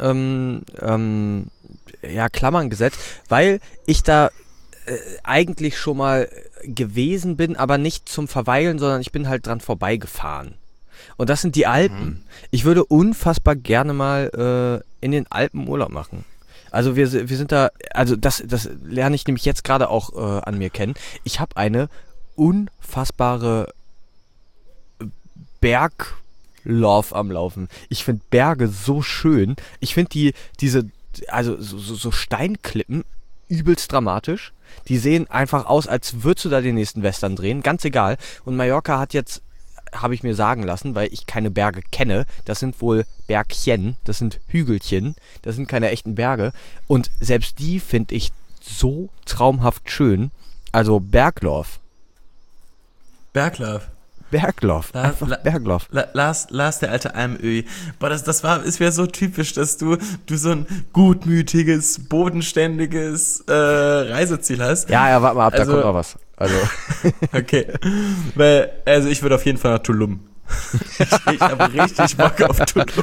Klammern gesetzt, weil ich da eigentlich schon mal gewesen bin, aber nicht zum Verweilen, sondern ich bin halt dran vorbeigefahren. Und das sind die Alpen. Ich würde unfassbar gerne mal in den Alpen Urlaub machen. Also wir sind da, also das lerne ich nämlich jetzt gerade auch an mir kennen. Ich habe eine unfassbare Berglove am Laufen. Ich finde Berge so schön. Ich finde so Steinklippen übelst dramatisch. Die sehen einfach aus, als würdest du da den nächsten Western drehen. Ganz egal. Und Mallorca hat jetzt, habe ich mir sagen lassen, weil ich keine Berge kenne, das sind wohl Bergchen, das sind Hügelchen, das sind keine echten Berge. Und selbst die finde ich so traumhaft schön. Also Berglove. Berglove. Berglove. Lars, der alte AMÖ. Boah, ist wieder so typisch, dass du so ein gutmütiges, bodenständiges Reiseziel hast. Ja, warte mal ab, da kommt noch was. Also. Okay. Ich würde auf jeden Fall nach Tulum. Ich habe richtig Bock auf Tulum.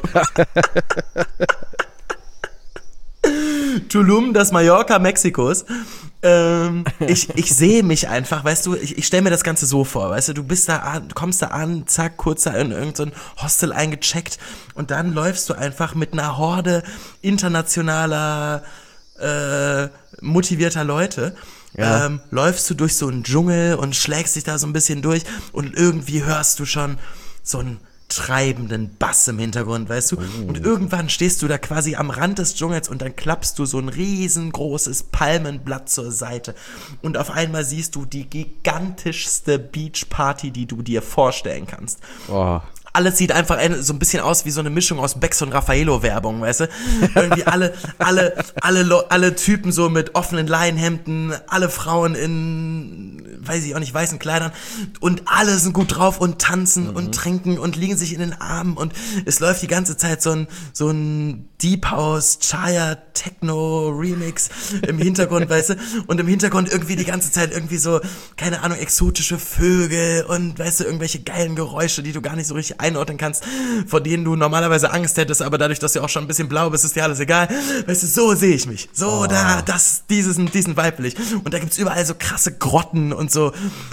Tulum, das Mallorca Mexikos. Ich sehe mich einfach, weißt du, ich stelle mir das Ganze so vor, weißt du, du kommst da an, zack, kurz da in irgendein so Hostel eingecheckt und dann läufst du einfach mit einer Horde internationaler, motivierter Leute. Ja. Läufst du durch so einen Dschungel und schlägst dich da so ein bisschen durch und irgendwie hörst du schon so einen treibenden Bass im Hintergrund, weißt du? Und irgendwann stehst du da quasi am Rand des Dschungels und dann klappst du so ein riesengroßes Palmenblatt zur Seite und auf einmal siehst du die gigantischste Beachparty, die du dir vorstellen kannst. Oh. Alles sieht einfach so ein bisschen aus wie so eine Mischung aus Becks und Raffaello-Werbung, weißt du? Irgendwie alle Typen so mit offenen Leinenhemden, alle Frauen in, weiß ich auch nicht, weißen Kleidern und alle sind gut drauf und tanzen und trinken und liegen sich in den Armen und es läuft die ganze Zeit so ein Deep House, Chaya, Techno Remix im Hintergrund, weißt du? Und im Hintergrund irgendwie die ganze Zeit irgendwie so, keine Ahnung, exotische Vögel und, weißt du, irgendwelche geilen Geräusche, die du gar nicht so richtig einordnen kannst, vor denen du normalerweise Angst hättest, aber dadurch, dass du auch schon ein bisschen blau bist, ist dir alles egal. Weißt du, so sehe ich mich. So, diesen Vibe will ich. Und da gibt's überall so krasse Grotten und so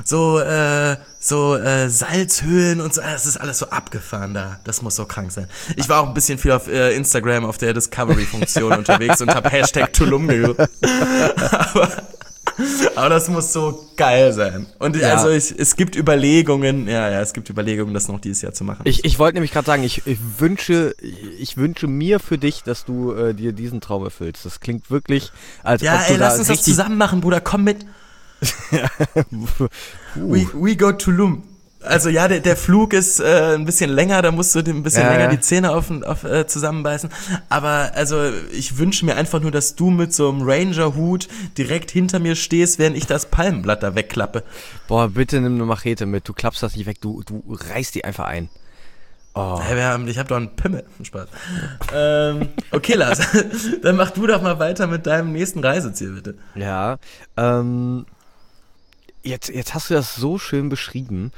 Salzhöhlen und so. Das ist alles so abgefahren da. Das muss so krank sein. Ich war auch ein bisschen viel auf Instagram auf der Discovery-Funktion unterwegs und habe #Tulum gesucht. Aber das muss so geil sein. Und ja. Also es gibt Überlegungen, es gibt Überlegungen, das noch dieses Jahr zu machen. Ich wollte nämlich gerade sagen, ich wünsche mir für dich, dass du dir diesen Traum erfüllst. Das klingt wirklich, als ob du lass uns das zusammen machen, Bruder, komm mit. We go Tulum. Also ja, der Flug ist ein bisschen länger, da musst du ein bisschen länger die Zähne auf zusammenbeißen. Aber also ich wünsche mir einfach nur, dass du mit so einem Ranger-Hut direkt hinter mir stehst, während ich das Palmenblatt da wegklappe. Boah, bitte nimm eine Machete mit, du klappst das nicht weg, du reißt die einfach ein. Oh. Hey, ich hab doch einen Pimmel. Spaß. Okay, Lars, dann mach du doch mal weiter mit deinem nächsten Reiseziel, bitte. Ja, jetzt hast du das so schön beschrieben.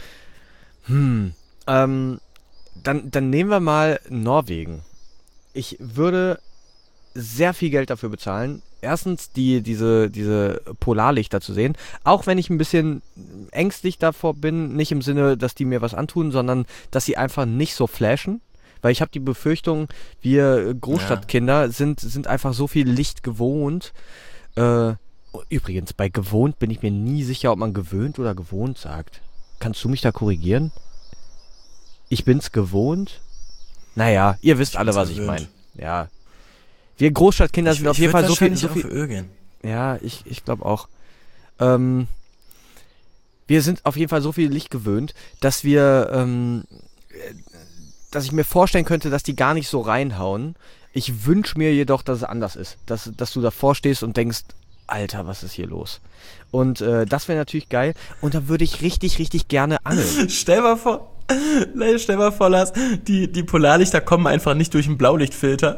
Dann nehmen wir mal Norwegen. Ich würde sehr viel Geld dafür bezahlen. Erstens diese Polarlichter zu sehen. Auch wenn ich ein bisschen ängstlich davor bin, nicht im Sinne, dass die mir was antun, sondern dass sie einfach nicht so flashen. Weil ich habe die Befürchtung, wir Großstadtkinder sind einfach so viel Licht gewohnt. Übrigens, bei gewohnt bin ich mir nie sicher, ob man gewöhnt oder gewohnt sagt. Kannst du mich da korrigieren? Ich bin's gewohnt? Naja, ihr wisst alle, was ich meine. Ja. Wir Großstadtkinder sind auf jeden Fall so viel. Ja, ich glaube auch. Wir sind auf jeden Fall so viel Licht gewöhnt, dass ich mir vorstellen könnte, dass die gar nicht so reinhauen. Ich wünsche mir jedoch, dass es anders ist. Dass du davor stehst und denkst, Alter, was ist hier los? Und das wäre natürlich geil. Und da würde ich richtig, richtig gerne angeln. Stell mal vor, Lars, die Polarlichter kommen einfach nicht durch einen Blaulichtfilter.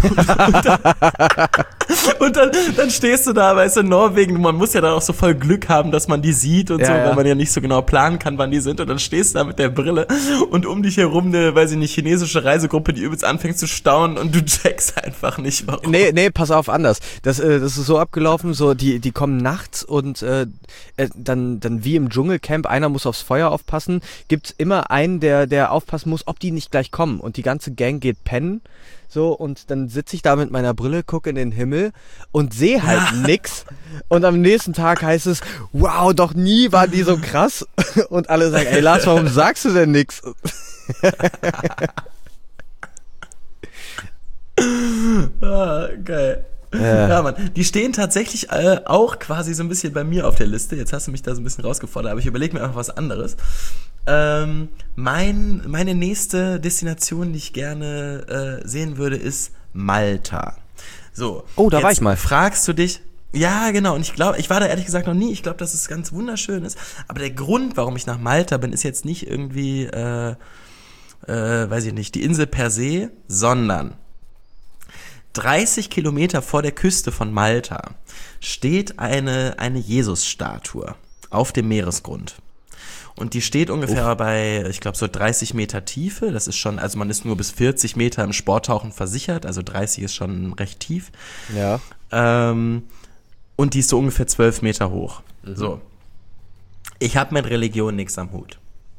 Und dann stehst du da, weißt du, in Norwegen, man muss ja dann auch so voll Glück haben, dass man die sieht und weil man ja nicht so genau planen kann, wann die sind. Und dann stehst du da mit der Brille und um dich herum eine, weiß ich nicht, chinesische Reisegruppe, die übelst anfängt zu staunen und du checkst einfach nicht, warum. Nee, pass auf, anders. Das ist so abgelaufen, so die kommen nachts und dann wie im Dschungelcamp, einer muss aufs Feuer aufpassen, gibt's immer einen, der aufpassen muss, ob die nicht gleich kommen. Und die ganze Gang geht pennen. So, und dann sitze ich da mit meiner Brille, gucke in den Himmel und sehe halt nix. Und am nächsten Tag heißt es, wow, doch nie waren die so krass. Und alle sagen, ey Lars, warum sagst du denn nix? Geil. Ja, Mann. Die stehen tatsächlich auch quasi so ein bisschen bei mir auf der Liste. Jetzt hast du mich da so ein bisschen rausgefordert, aber ich überlege mir einfach was anderes. Meine nächste Destination, die ich gerne sehen würde, ist Malta. So. Oh, da war ich mal. Fragst du dich... Ja, genau. Und ich glaube, ich war da ehrlich gesagt noch nie. Ich glaube, dass es ganz wunderschön ist. Aber der Grund, warum ich nach Malta bin, ist jetzt nicht irgendwie, weiß ich nicht, die Insel per se, sondern 30 Kilometer vor der Küste von Malta steht eine Jesus-Statue auf dem Meeresgrund. Und die steht ungefähr bei, ich glaube, so 30 Meter Tiefe. Das ist schon, also man ist nur bis 40 Meter im Sporttauchen versichert. Also 30 ist schon recht tief. Ja. Und die ist so ungefähr 12 Meter hoch. So. Ich habe mit Religion nichts am Hut.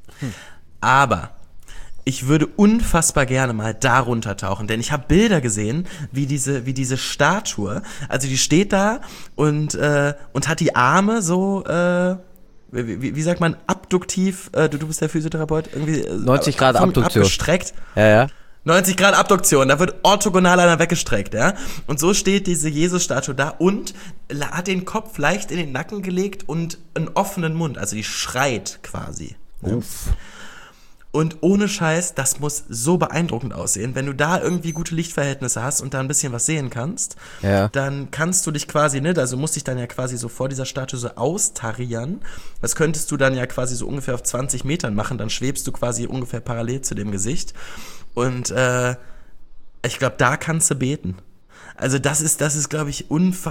Aber ich würde unfassbar gerne mal darunter tauchen, denn ich habe Bilder gesehen, wie diese Statue, also die steht da und hat die Arme so, wie sagt man, abduktiv, du bist der Physiotherapeut, irgendwie 90 Grad Abduktion. Abgestreckt. Ja. 90 Grad Abduktion, da wird orthogonal einer weggestreckt, ja. Und so steht diese Jesus-Statue da und hat den Kopf leicht in den Nacken gelegt und einen offenen Mund, also die schreit quasi. Uff. Und ohne Scheiß, das muss so beeindruckend aussehen. Wenn du da irgendwie gute Lichtverhältnisse hast und da ein bisschen was sehen kannst, dann kannst du dich quasi, ne, also musst dich dann ja quasi so vor dieser Statue so austarieren. Das könntest du dann ja quasi so ungefähr auf 20 Metern machen, dann schwebst du quasi ungefähr parallel zu dem Gesicht. Und ich glaube, da kannst du beten. Also das ist, glaube ich,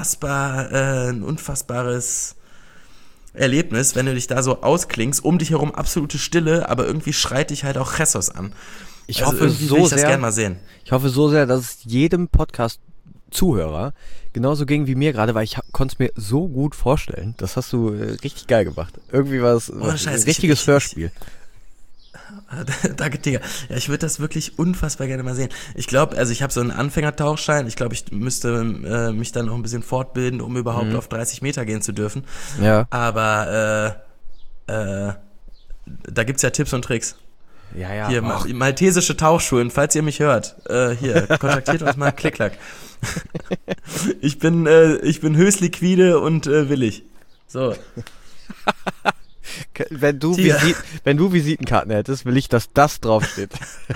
ein unfassbares Erlebnis, wenn du dich da so ausklingst, um dich herum absolute Stille, aber irgendwie schreit dich halt auch Jesus an. Ich hoffe so sehr, gerne mal sehen. Ich hoffe so sehr, dass es jedem Podcast-Zuhörer genauso ging wie mir gerade, weil ich konnte es mir so gut vorstellen. Das hast du richtig geil gemacht. Irgendwie war es ein richtiges Hörspiel. Danke, Digga. Ja, ich würde das wirklich unfassbar gerne mal sehen. Ich glaube, also ich habe so einen Anfängertauchschein. Ich glaube, ich müsste mich dann noch ein bisschen fortbilden, um überhaupt auf 30 Meter gehen zu dürfen. Ja. Aber da gibt's ja Tipps und Tricks. Ja. Hier, maltesische Tauchschulen, falls ihr mich hört. Hier, kontaktiert uns mal, Klicklack. Ich bin höchst liquide und willig. So. Wenn du Visitenkarten hättest, will ich, dass das draufsteht.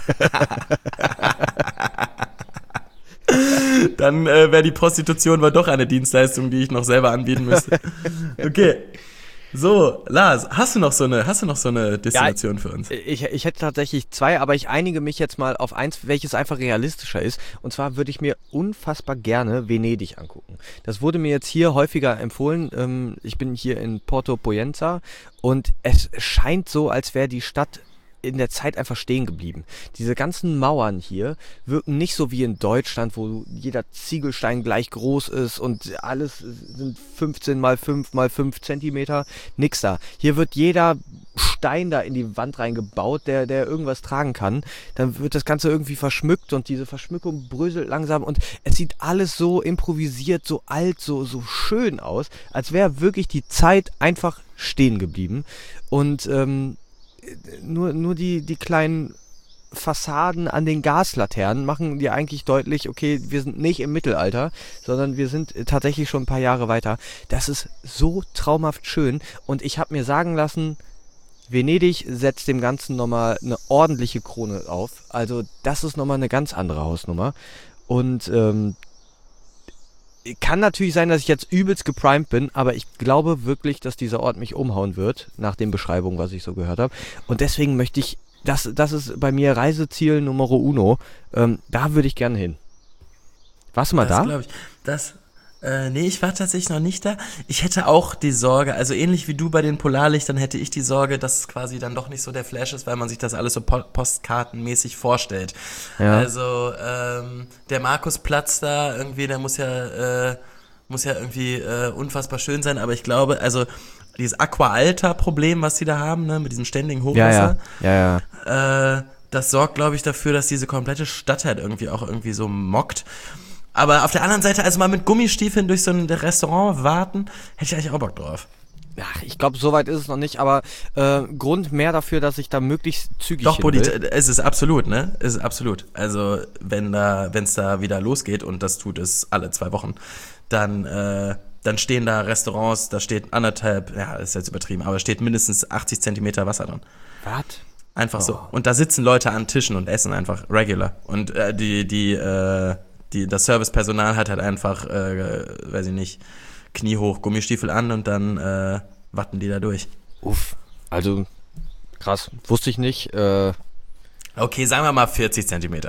Dann wäre die Prostitution wohl doch eine Dienstleistung, die ich noch selber anbieten müsste. Okay. So, Lars, hast du noch so eine Destination für uns? Ich hätte tatsächlich zwei, aber ich einige mich jetzt mal auf eins, welches einfach realistischer ist. Und zwar würde ich mir unfassbar gerne Venedig angucken. Das wurde mir jetzt hier häufiger empfohlen. Ich bin hier in Porto Poyenza und es scheint so, als wäre die Stadt in der Zeit einfach stehen geblieben. Diese ganzen Mauern hier wirken nicht so wie in Deutschland, wo jeder Ziegelstein gleich groß ist und alles sind 15 mal 5 mal 5 Zentimeter. Nix da. Hier wird jeder Stein da in die Wand reingebaut, der irgendwas tragen kann. Dann wird das Ganze irgendwie verschmückt und diese Verschmückung bröselt langsam und es sieht alles so improvisiert, so alt, so schön aus, als wäre wirklich die Zeit einfach stehen geblieben. Und nur die kleinen Fassaden an den Gaslaternen machen dir eigentlich deutlich, okay, wir sind nicht im Mittelalter, sondern wir sind tatsächlich schon ein paar Jahre weiter. Das ist so traumhaft schön und ich habe mir sagen lassen, Venedig setzt dem Ganzen nochmal eine ordentliche Krone auf. Also das ist nochmal eine ganz andere Hausnummer und kann natürlich sein, dass ich jetzt übelst geprimed bin, aber ich glaube wirklich, dass dieser Ort mich umhauen wird, nach den Beschreibungen, was ich so gehört habe. Und deswegen möchte ich, das ist bei mir Reiseziel Numero uno, da würde ich gerne hin. Warst du mal da? Glaube ich. Nee, ich war tatsächlich noch nicht da. Ich hätte auch die Sorge, also ähnlich wie du bei den Polarlichtern, hätte ich die Sorge, dass es quasi dann doch nicht so der Flash ist, weil man sich das alles so postkartenmäßig vorstellt. Ja. Also der Markusplatz da irgendwie, der muss ja irgendwie unfassbar schön sein, aber ich glaube, also dieses Aqua-Alta-Problem, was die da haben, ne, mit diesem ständigen Hochwasser, das sorgt, glaube ich, dafür, dass diese komplette Stadt halt irgendwie so mockt. Aber auf der anderen Seite, also mal mit Gummistiefeln durch so ein Restaurant warten, hätte ich eigentlich auch Bock drauf. Ach, ich glaube, so weit ist es noch nicht, aber Grund mehr dafür, dass ich da möglichst zügig Doch, hin Buddy, will. es ist absolut, ne? Es ist absolut. Also, wenn es da wieder losgeht, und das tut es alle 2 Wochen, dann stehen da Restaurants, da steht anderthalb, ja, ist jetzt übertrieben, aber steht mindestens 80 Zentimeter Wasser drin. Was? Einfach so. Und da sitzen Leute an Tischen und essen einfach regular. Und das Servicepersonal hat halt einfach, weiß ich nicht, kniehoch Gummistiefel an und dann watten die da durch. Uff, also krass, wusste ich nicht. Okay, sagen wir mal 40 Zentimeter.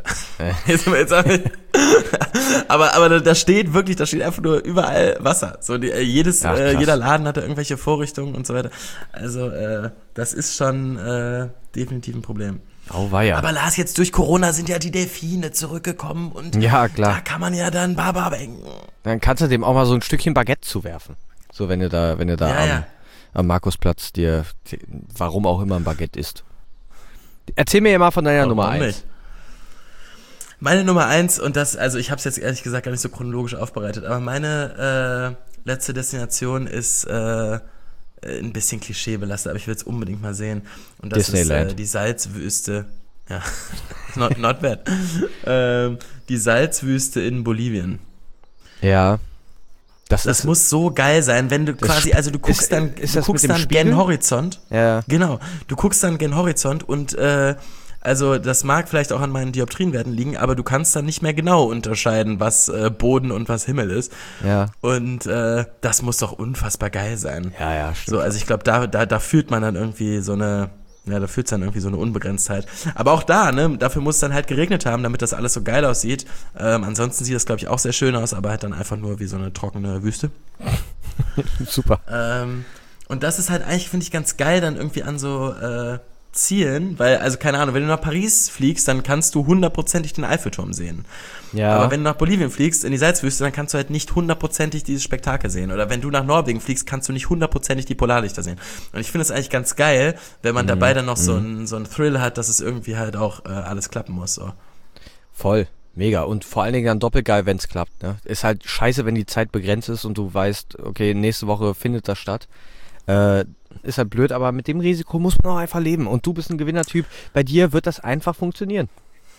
aber da steht einfach nur überall Wasser. So jeder Laden hat da irgendwelche Vorrichtungen und so weiter. Also das ist schon definitiv ein Problem. Auweia. Aber Lars, jetzt durch Corona sind ja die Delfine zurückgekommen und ja, klar. Da kann man ja dann Baba bängen. Dann kannst du dem auch mal so ein Stückchen Baguette zuwerfen. So, wenn du da am Markusplatz dir, warum auch immer, ein Baguette isst. Erzähl mir ja mal von deiner Nummer 1. Nicht? Meine Nummer 1, und das, also ich habe es jetzt ehrlich gesagt gar nicht so chronologisch aufbereitet, aber meine letzte Destination ist ein bisschen klischeebelastet, aber ich will es unbedingt mal sehen. Und das Disneyland. ist die Salzwüste. Ja, not bad. Die Salzwüste in Bolivien. Ja. Das muss so geil sein, wenn du quasi, also du guckst dann gen Horizont. Ja. Genau, du guckst dann gen Horizont und also das mag vielleicht auch an meinen Dioptrienwerten liegen, aber du kannst dann nicht mehr genau unterscheiden, was Boden und was Himmel ist. Ja. Und das muss doch unfassbar geil sein. Ja, stimmt. So, also ich glaube, da fühlt man dann irgendwie so eine Unbegrenztheit. Aber auch da, ne, dafür muss es dann halt geregnet haben, damit das alles so geil aussieht. Ansonsten sieht das, glaube ich, auch sehr schön aus, aber halt dann einfach nur wie so eine trockene Wüste. Super. Und das ist halt eigentlich, finde ich, ganz geil dann irgendwie an so Zielen, weil, also keine Ahnung, wenn du nach Paris fliegst, dann kannst du 100%ig den Eiffelturm sehen. Ja. Aber wenn du nach Bolivien fliegst, in die Salzwüste, dann kannst du halt nicht 100%ig dieses Spektakel sehen. Oder wenn du nach Norwegen fliegst, kannst du nicht 100%ig die Polarlichter sehen. Und ich finde es eigentlich ganz geil, wenn man dabei dann noch so einen Thrill hat, dass es irgendwie halt auch alles klappen muss. So. Voll. Mega. Und vor allen Dingen dann doppelt geil, wenn es klappt. Ne? Ist halt scheiße, wenn die Zeit begrenzt ist und du weißt, okay, nächste Woche findet das statt. Ist halt blöd, aber mit dem Risiko muss man auch einfach leben. Und du bist ein Gewinnertyp. Bei dir wird das einfach funktionieren.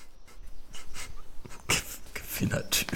Gewinnertyp.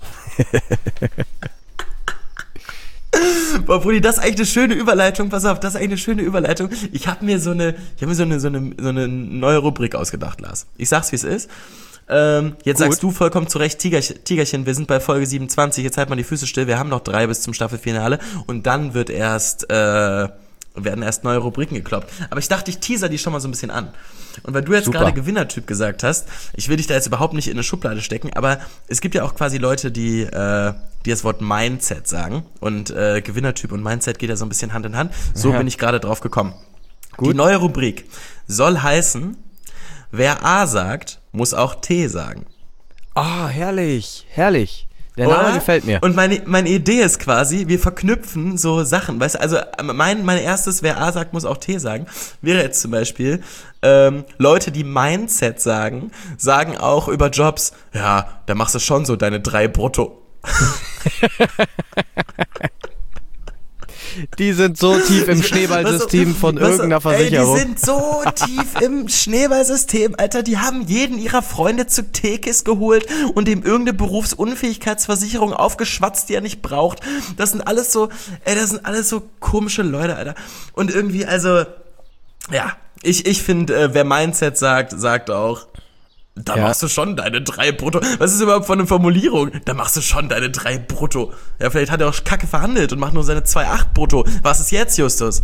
Boah, Brudi, das ist eigentlich eine schöne Überleitung. Pass auf, das ist eigentlich eine schöne Überleitung. Ich habe mir so eine neue Rubrik ausgedacht, Lars. Ich sag's, wie es ist. Jetzt sagst du vollkommen zu Recht, Tigerchen, wir sind bei Folge 27, jetzt halt mal die Füße still, wir haben noch 3 bis zum Staffelfinale und dann werden erst neue Rubriken gekloppt. Aber ich dachte, ich teaser die schon mal so ein bisschen an. Und weil du jetzt gerade Gewinnertyp gesagt hast, ich will dich da jetzt überhaupt nicht in eine Schublade stecken, aber es gibt ja auch quasi Leute, die das Wort Mindset sagen und Gewinnertyp und Mindset geht ja so ein bisschen Hand in Hand. So bin ich gerade drauf gekommen. Gut. Die neue Rubrik soll heißen, wer A sagt, muss auch T sagen. Ah, herrlich, herrlich. Der Name gefällt mir. Und meine Idee ist quasi, wir verknüpfen so Sachen, weißt du, also mein erstes, wer A sagt, muss auch T sagen, wäre jetzt zum Beispiel, Leute, die Mindset sagen auch über Jobs, ja, da machst du schon so deine 3 brutto. Die sind so tief im Schneeballsystem von irgendeiner Versicherung. Die sind so tief im Schneeballsystem, Alter. Die haben jeden ihrer Freunde zu Tekis geholt und ihm irgendeine Berufsunfähigkeitsversicherung aufgeschwatzt, die er nicht braucht. Das sind alles so komische Leute, Alter. Und irgendwie, also, ja, ich finde, wer Mindset sagt auch, da machst du schon deine 3 brutto. Was ist überhaupt von einer Formulierung? Da machst du schon deine 3 brutto. Ja, vielleicht hat er auch Kacke verhandelt und macht nur seine 2,8 brutto. Was ist jetzt, Justus?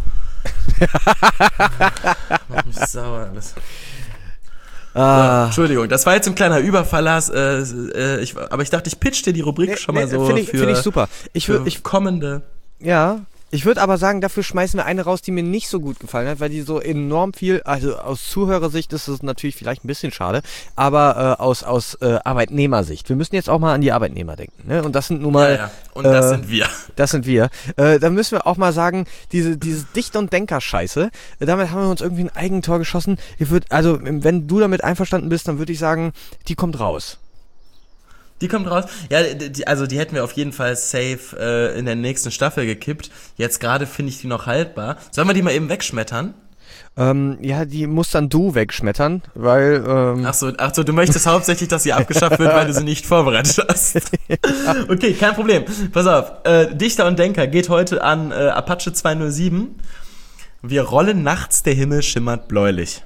Macht mich sauer alles. So, Entschuldigung, das war jetzt ein kleiner Überfall, Lars. Aber ich dachte, ich pitch dir die Rubrik schon mal so. Finde ich super. Ich kommende. Ja. Ich würde aber sagen, dafür schmeißen wir eine raus, die mir nicht so gut gefallen hat, weil die so enorm viel, also aus Zuhörersicht ist es natürlich vielleicht ein bisschen schade, aber aus Arbeitnehmersicht. Wir müssen jetzt auch mal an die Arbeitnehmer denken, ne? Und das sind nun mal... Ja. Und das sind wir. Das sind wir. Da müssen wir auch mal sagen, diese Dicht- und Denker-Scheiße, damit haben wir uns irgendwie ein Eigentor geschossen. Also, wenn du damit einverstanden bist, dann würde ich sagen, die kommt raus. Die kommt raus. Ja, also die hätten wir auf jeden Fall safe in der nächsten Staffel gekippt. Jetzt gerade finde ich die noch haltbar. Sollen wir die mal eben wegschmettern? Ja, die muss dann du wegschmettern, weil... Ach so, du möchtest hauptsächlich, dass sie abgeschafft wird, weil du sie nicht vorbereitet hast. Okay, kein Problem. Pass auf. Dichter und Denker geht heute an Apache 207. Wir rollen nachts, der Himmel schimmert bläulich.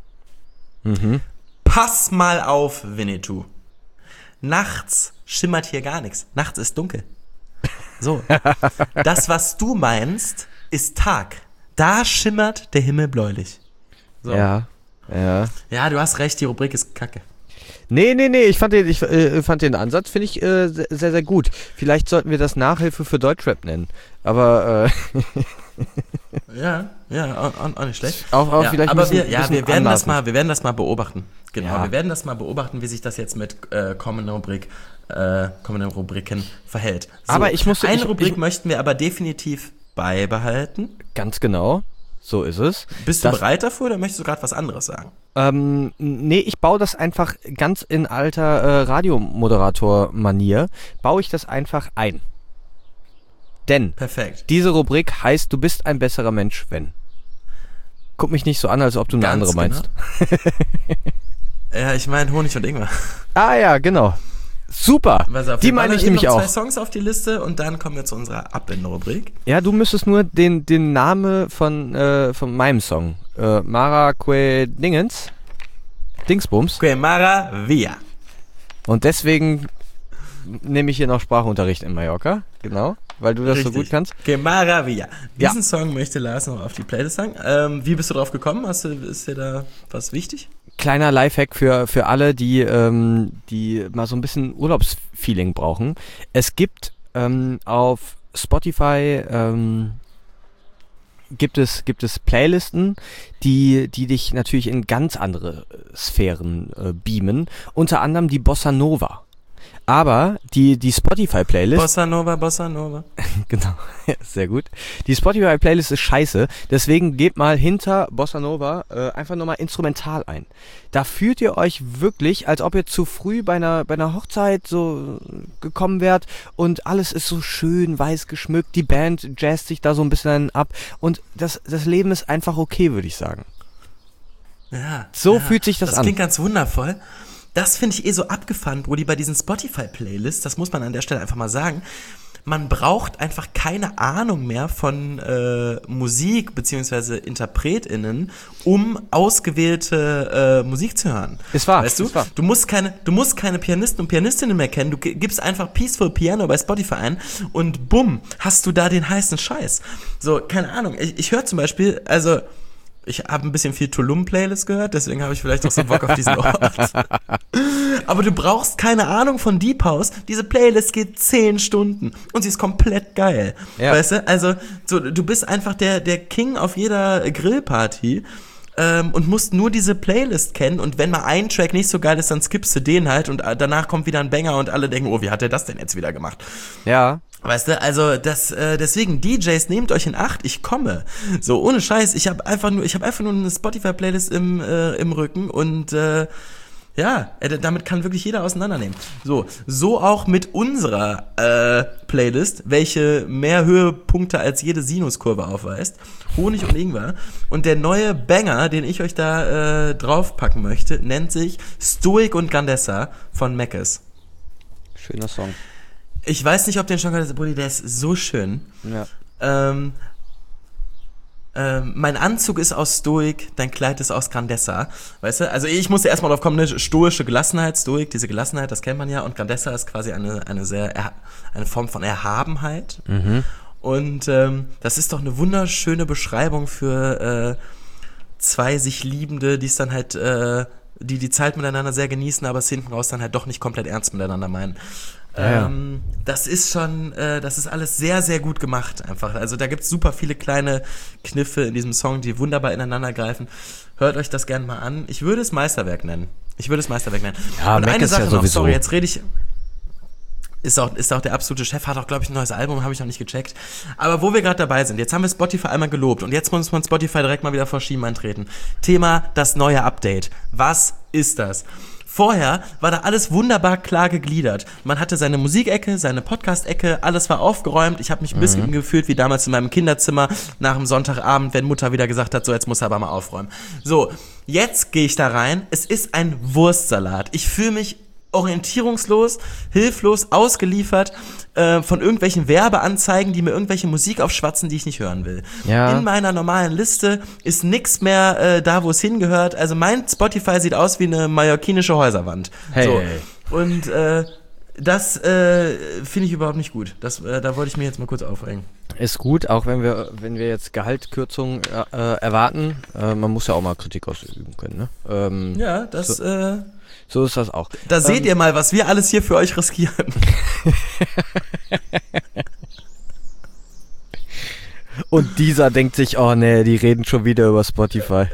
Pass mal auf, Winnetou. Nachts schimmert hier gar nichts. Nachts ist dunkel. So. Das, was du meinst, ist Tag. Da schimmert der Himmel bläulich. So. Ja. Ja, du hast recht, die Rubrik ist kacke. Nee, ich fand den Ansatz, finde ich, sehr, sehr gut. Vielleicht sollten wir das Nachhilfe für Deutschrap nennen. Aber, Ja, auch nicht schlecht. Auch ja, vielleicht aber wir werden das mal beobachten. Genau, Ja. wir werden das mal beobachten, wie sich das jetzt mit kommenden Rubriken verhält. So, Aber eine Rubrik möchten wir aber definitiv beibehalten. Ganz genau, so ist es. Bist du bereit dafür oder möchtest du gerade was anderes sagen? Nee, ich baue das einfach ganz in alter Radiomoderator-Manier, baue ich das einfach ein. Denn Perfekt. diese Rubrik heißt, du bist ein besserer Mensch, wenn. Guck mich nicht so an, als ob du eine Ganz andere meinst. Ja, ich meine Honig und Ingwer. Ah ja, genau. Super. Die meine ich nämlich auch. 2 Songs auf die Liste und dann kommen wir zu unserer Abbinde-Rubrik. Ja, du müsstest nur den Namen von meinem Song. Mara Dingsbums. Que Maravilla. Und deswegen nehme ich hier noch Sprachunterricht in Mallorca. Genau. Weil du das so gut kannst. Que Maravilla. Ja. Diesen Song möchte Lars noch auf die Playlist sagen. Wie bist du drauf gekommen? Ist dir da was wichtig? Kleiner Lifehack für alle, die mal so ein bisschen Urlaubsfeeling brauchen. Es gibt auf Spotify gibt es Playlisten, die dich natürlich in ganz andere Sphären beamen. Unter anderem die Bossa Nova. Aber die Spotify-Playlist... Bossa Nova. Genau, sehr gut. Die Spotify-Playlist ist scheiße, deswegen gebt mal hinter Bossa Nova einfach nochmal instrumental ein. Da fühlt ihr euch wirklich, als ob ihr zu früh bei einer Hochzeit so gekommen wärt und alles ist so schön weiß geschmückt, die Band jazzt sich da so ein bisschen ab und das Leben ist einfach okay, würde ich sagen. Ja. So fühlt sich das an. Das klingt ganz wundervoll. Das finde ich so abgefahren, Brudi, bei diesen Spotify-Playlists, das muss man an der Stelle einfach mal sagen, man braucht einfach keine Ahnung mehr von Musik beziehungsweise InterpretInnen, um ausgewählte Musik zu hören. Ist wahr. Weißt du? Ist wahr. Du musst keine Pianisten und Pianistinnen mehr kennen, du gibst einfach Peaceful Piano bei Spotify ein und bumm, hast du da den heißen Scheiß. So, keine Ahnung, ich höre zum Beispiel, also... Ich habe ein bisschen viel Tulum-Playlist gehört, deswegen habe ich vielleicht auch so Bock auf diesen Ort. Aber du brauchst keine Ahnung von Deep House. Diese Playlist geht 10 Stunden und sie ist komplett geil. Ja. Weißt du? Also so, du bist einfach der King auf jeder Grillparty und musst nur diese Playlist kennen und wenn mal ein Track nicht so geil ist, dann skippst du den halt und danach kommt wieder ein Banger und alle denken, oh, wie hat der das denn jetzt wieder gemacht? Ja. Weißt du, also deswegen DJs, nehmt euch in Acht, ich komme. So, ohne Scheiß, ich habe einfach nur eine Spotify-Playlist im Rücken und damit kann wirklich jeder auseinandernehmen. So auch mit unserer Playlist, welche mehr Höhepunkte als jede Sinuskurve aufweist. Honig und Ingwer. Und der neue Banger, den ich euch da draufpacken möchte, nennt sich Stoic und Gandessa von Meckes. Schöner Song. Ich weiß nicht, ob den schon gehört hast, Brudi, der ist so schön. Ja. Mein Anzug ist aus Stoik, dein Kleid ist aus Grandessa. Weißt du? Also ich musste erstmal drauf kommen, eine stoische Gelassenheit, Stoik, diese Gelassenheit, das kennt man ja. Und Grandessa ist quasi eine Form von Erhabenheit. Mhm. Und das ist doch eine wunderschöne Beschreibung für zwei sich Liebende, die es dann halt, die Zeit miteinander sehr genießen, aber es hinten raus dann halt doch nicht komplett ernst miteinander meinen. Ja. Das ist alles sehr, sehr gut gemacht einfach. Also da gibt's super viele kleine Kniffe in diesem Song, die wunderbar ineinander greifen. Hört euch das gerne mal an. Ich würde es Meisterwerk nennen. Ja, und Mac eine ist Sache ja noch, sowieso. sorry, jetzt rede ich... Ist auch der absolute Chef, hat auch, glaube ich, ein neues Album, habe ich noch nicht gecheckt. Aber wo wir gerade dabei sind, jetzt haben wir Spotify einmal gelobt und jetzt muss man Spotify direkt mal wieder vor Schienen eintreten. Thema, das neue Update. Was ist das? Vorher war da alles wunderbar klar gegliedert. Man hatte seine Musikecke, seine Podcast-Ecke, alles war aufgeräumt. Ich habe mich ein bisschen gefühlt wie damals in meinem Kinderzimmer nach dem Sonntagabend, wenn Mutter wieder gesagt hat, so jetzt muss er aber mal aufräumen. So, jetzt gehe ich da rein. Es ist ein Wurstsalat. Ich fühle mich orientierungslos, hilflos, ausgeliefert von irgendwelchen Werbeanzeigen, die mir irgendwelche Musik aufschwatzen, die ich nicht hören will. Ja. In meiner normalen Liste ist nix mehr da, wo es hingehört. Also mein Spotify sieht aus wie eine mallorquinische Häuserwand. Hey. So. Und das finde ich überhaupt nicht gut. Da wollte ich mir jetzt mal kurz aufregen. Ist gut, auch wenn wir jetzt Gehaltskürzungen erwarten. Man muss ja auch mal Kritik ausüben können, ne? Ja, das... So ist das auch. Da seht ihr mal, was wir alles hier für euch riskieren. Und dieser denkt sich, oh nee, die reden schon wieder über Spotify.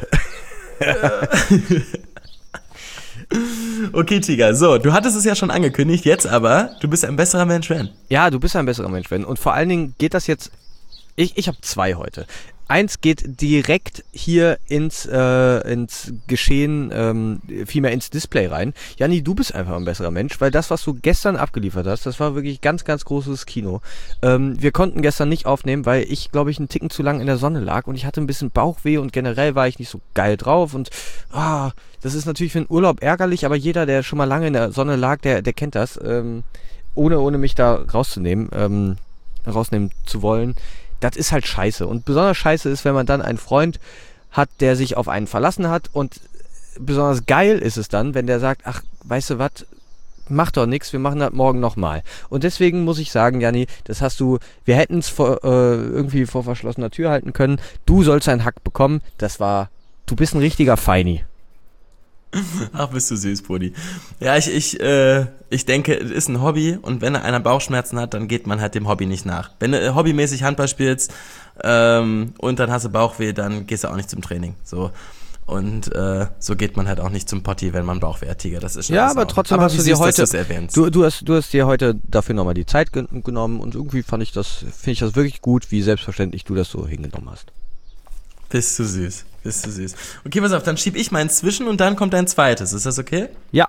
Okay, Tiger, so, du hattest es ja schon angekündigt, jetzt aber, du bist ein besserer Mensch, wenn. Ja, du bist ein besserer Mensch, wenn. Und vor allen Dingen geht das jetzt, ich habe 2 heute. Eins geht direkt hier ins Geschehen, vielmehr ins Display rein. Janni, du bist einfach ein besserer Mensch, weil das, was du gestern abgeliefert hast, das war wirklich ganz, ganz großes Kino. Wir konnten gestern nicht aufnehmen, weil ich, glaube ich, einen Ticken zu lang in der Sonne lag und ich hatte ein bisschen Bauchweh und generell war ich nicht so geil drauf und das ist natürlich für den Urlaub ärgerlich, aber jeder, der schon mal lange in der Sonne lag, der kennt das, ohne mich da rausnehmen zu wollen. Das ist halt scheiße. Und besonders scheiße ist, wenn man dann einen Freund hat, der sich auf einen verlassen hat. Und besonders geil ist es dann, wenn der sagt, ach, weißt du was, mach doch nichts, wir machen das morgen nochmal. Und deswegen muss ich sagen, Janni, wir hätten es irgendwie vor verschlossener Tür halten können. Du sollst einen Hack bekommen. Du bist ein richtiger Feini. Ach, bist du süß, Brudi. Ja, ich denke, es ist ein Hobby und wenn einer Bauchschmerzen hat, dann geht man halt dem Hobby nicht nach. Wenn du hobbymäßig Handball spielst und dann hast du Bauchweh, dann gehst du auch nicht zum Training. So. Und so geht man halt auch nicht zum Potti, wenn man Bauchweh hat, Tiger. Das ist schon ja, aber trotzdem aber hast du dir heute, du hast dir heute dafür nochmal die Zeit genommen und irgendwie finde ich das wirklich gut, wie selbstverständlich du das so hingenommen hast. Bist du süß. Okay, pass auf, dann schieb ich meins zwischen und dann kommt dein zweites. Ist das okay? Ja.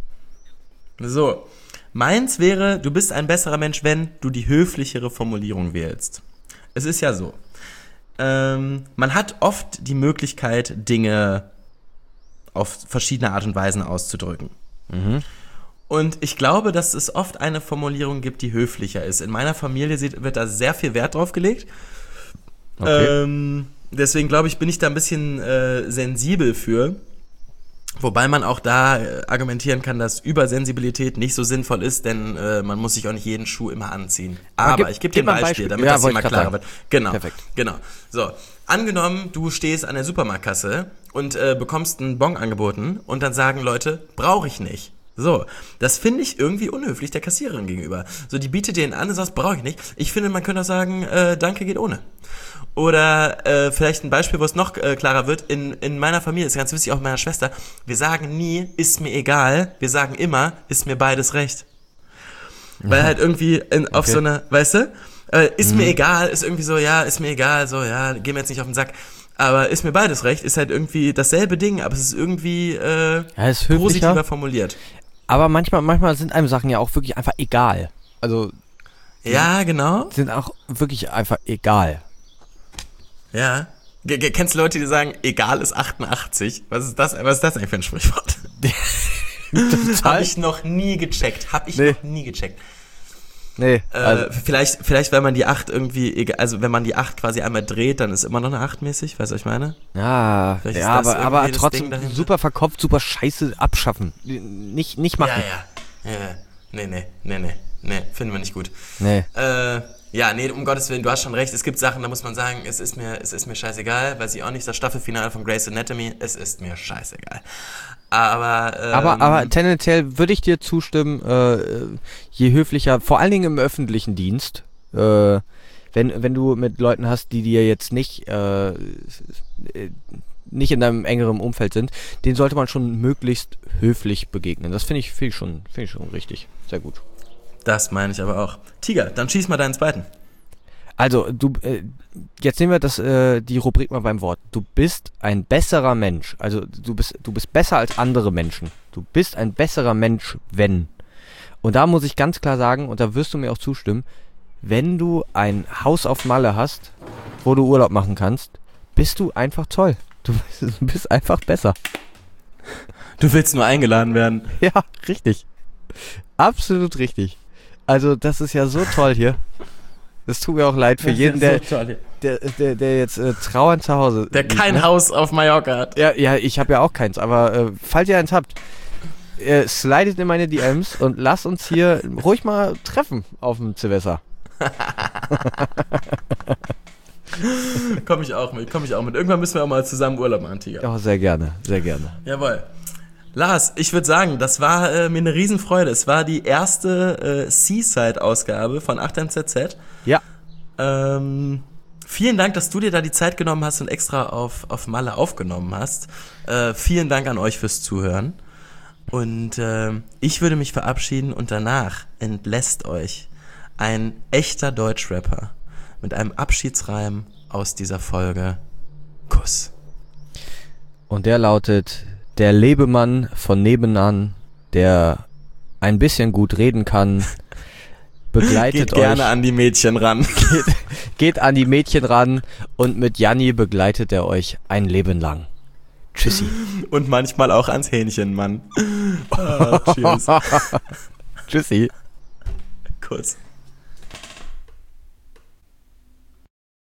So, meins wäre, du bist ein besserer Mensch, wenn du die höflichere Formulierung wählst. Es ist ja so, man hat oft die Möglichkeit, Dinge auf verschiedene Art und Weisen auszudrücken. Mhm. Und ich glaube, dass es oft eine Formulierung gibt, die höflicher ist. In meiner Familie wird da sehr viel Wert drauf gelegt. Okay. Deswegen glaube ich, bin ich da ein bisschen sensibel für. Wobei man auch da argumentieren kann, dass Übersensibilität nicht so sinnvoll ist, denn man muss sich auch nicht jeden Schuh immer anziehen. Aber ich gebe dir ein Beispiel, damit das hier mal klarer wird. Genau, perfekt. Genau. So, angenommen, du stehst an der Supermarktkasse und bekommst einen Bon angeboten und dann sagen Leute, brauche ich nicht. So, das finde ich irgendwie unhöflich der Kassiererin gegenüber. So, die bietet den an und sagt, brauche ich nicht. Ich finde, man könnte auch sagen, danke, geht ohne. Oder vielleicht ein Beispiel, wo es noch klarer wird. In meiner Familie, ist ganz wichtig, auch mit meiner Schwester, wir sagen nie, ist mir egal, wir sagen immer, ist mir beides recht. Weil halt irgendwie auf so einer, weißt du, ist mir egal, ist irgendwie so, ja, ist mir egal, so, ja, geh mir jetzt nicht auf den Sack. Aber ist mir beides recht, ist halt irgendwie dasselbe Ding, aber es ist irgendwie ist positiver formuliert. Aber manchmal sind einem Sachen ja auch wirklich einfach egal. Also ja, genau. Sind auch wirklich einfach egal. Ja. Kennst du Leute, die sagen, egal ist 88? Was ist das eigentlich für ein Sprichwort? Hab ich noch nie gecheckt. Nee. Vielleicht, wenn man die 8 irgendwie, also wenn man die 8 quasi einmal dreht, dann ist immer noch eine 8 mäßig, weißt du, was ich meine? Ja, aber trotzdem super verkopft, super scheiße abschaffen. Nicht machen. Ja. Nee, finden wir nicht gut. Nee. Ja, nee, um Gottes Willen, du hast schon recht, es gibt Sachen, da muss man sagen, es ist mir scheißegal, weiß ich auch nicht, das Staffelfinale von Grey's Anatomy, es ist mir scheißegal. Aber tendenziell würde ich dir zustimmen, je höflicher, vor allen Dingen im öffentlichen Dienst, wenn du mit Leuten hast, die dir jetzt nicht in deinem engeren Umfeld sind, denen sollte man schon möglichst höflich begegnen. Das finde ich schon richtig, sehr gut. Das meine ich aber auch. Tiger, dann schieß mal deinen zweiten. Also, jetzt nehmen wir die Rubrik mal beim Wort. Du bist ein besserer Mensch. Also, du bist besser als andere Menschen. Du bist ein besserer Mensch, wenn. Und da muss ich ganz klar sagen, und da wirst du mir auch zustimmen, wenn du ein Haus auf Malle hast, wo du Urlaub machen kannst, bist du einfach toll. Du bist einfach besser. Du willst nur eingeladen werden. Ja, richtig. Absolut richtig. Also, das ist ja so toll hier. Das tut mir auch leid für jeden, der jetzt trauernd zu Hause der liegt, kein Haus auf Mallorca hat. Ja, ich habe ja auch keins, aber falls ihr eins habt, slidet in meine DMs und lasst uns hier ruhig mal treffen auf dem Silvester. Komm ich auch mit. Irgendwann müssen wir auch mal zusammen Urlaub machen, Tiger. Ja, sehr gerne, sehr gerne. Jawohl. Lars, ich würde sagen, das war mir eine Riesenfreude. Es war die erste Seaside-Ausgabe von 8MZZ. Ja. Vielen Dank, dass du dir da die Zeit genommen hast und extra auf Malle aufgenommen hast. Vielen Dank an euch fürs Zuhören. Und ich würde mich verabschieden und danach entlässt euch ein echter Deutschrapper mit einem Abschiedsreim aus dieser Folge. Kuss. Und der lautet: Der Lebemann von nebenan, der ein bisschen gut reden kann, begleitet geht gerne euch, an die Mädchen ran. Geht an die Mädchen ran und mit Janni begleitet er euch ein Leben lang. Tschüssi. Und manchmal auch ans Hähnchen, Mann. Tschüss. Tschüssi. Kuss.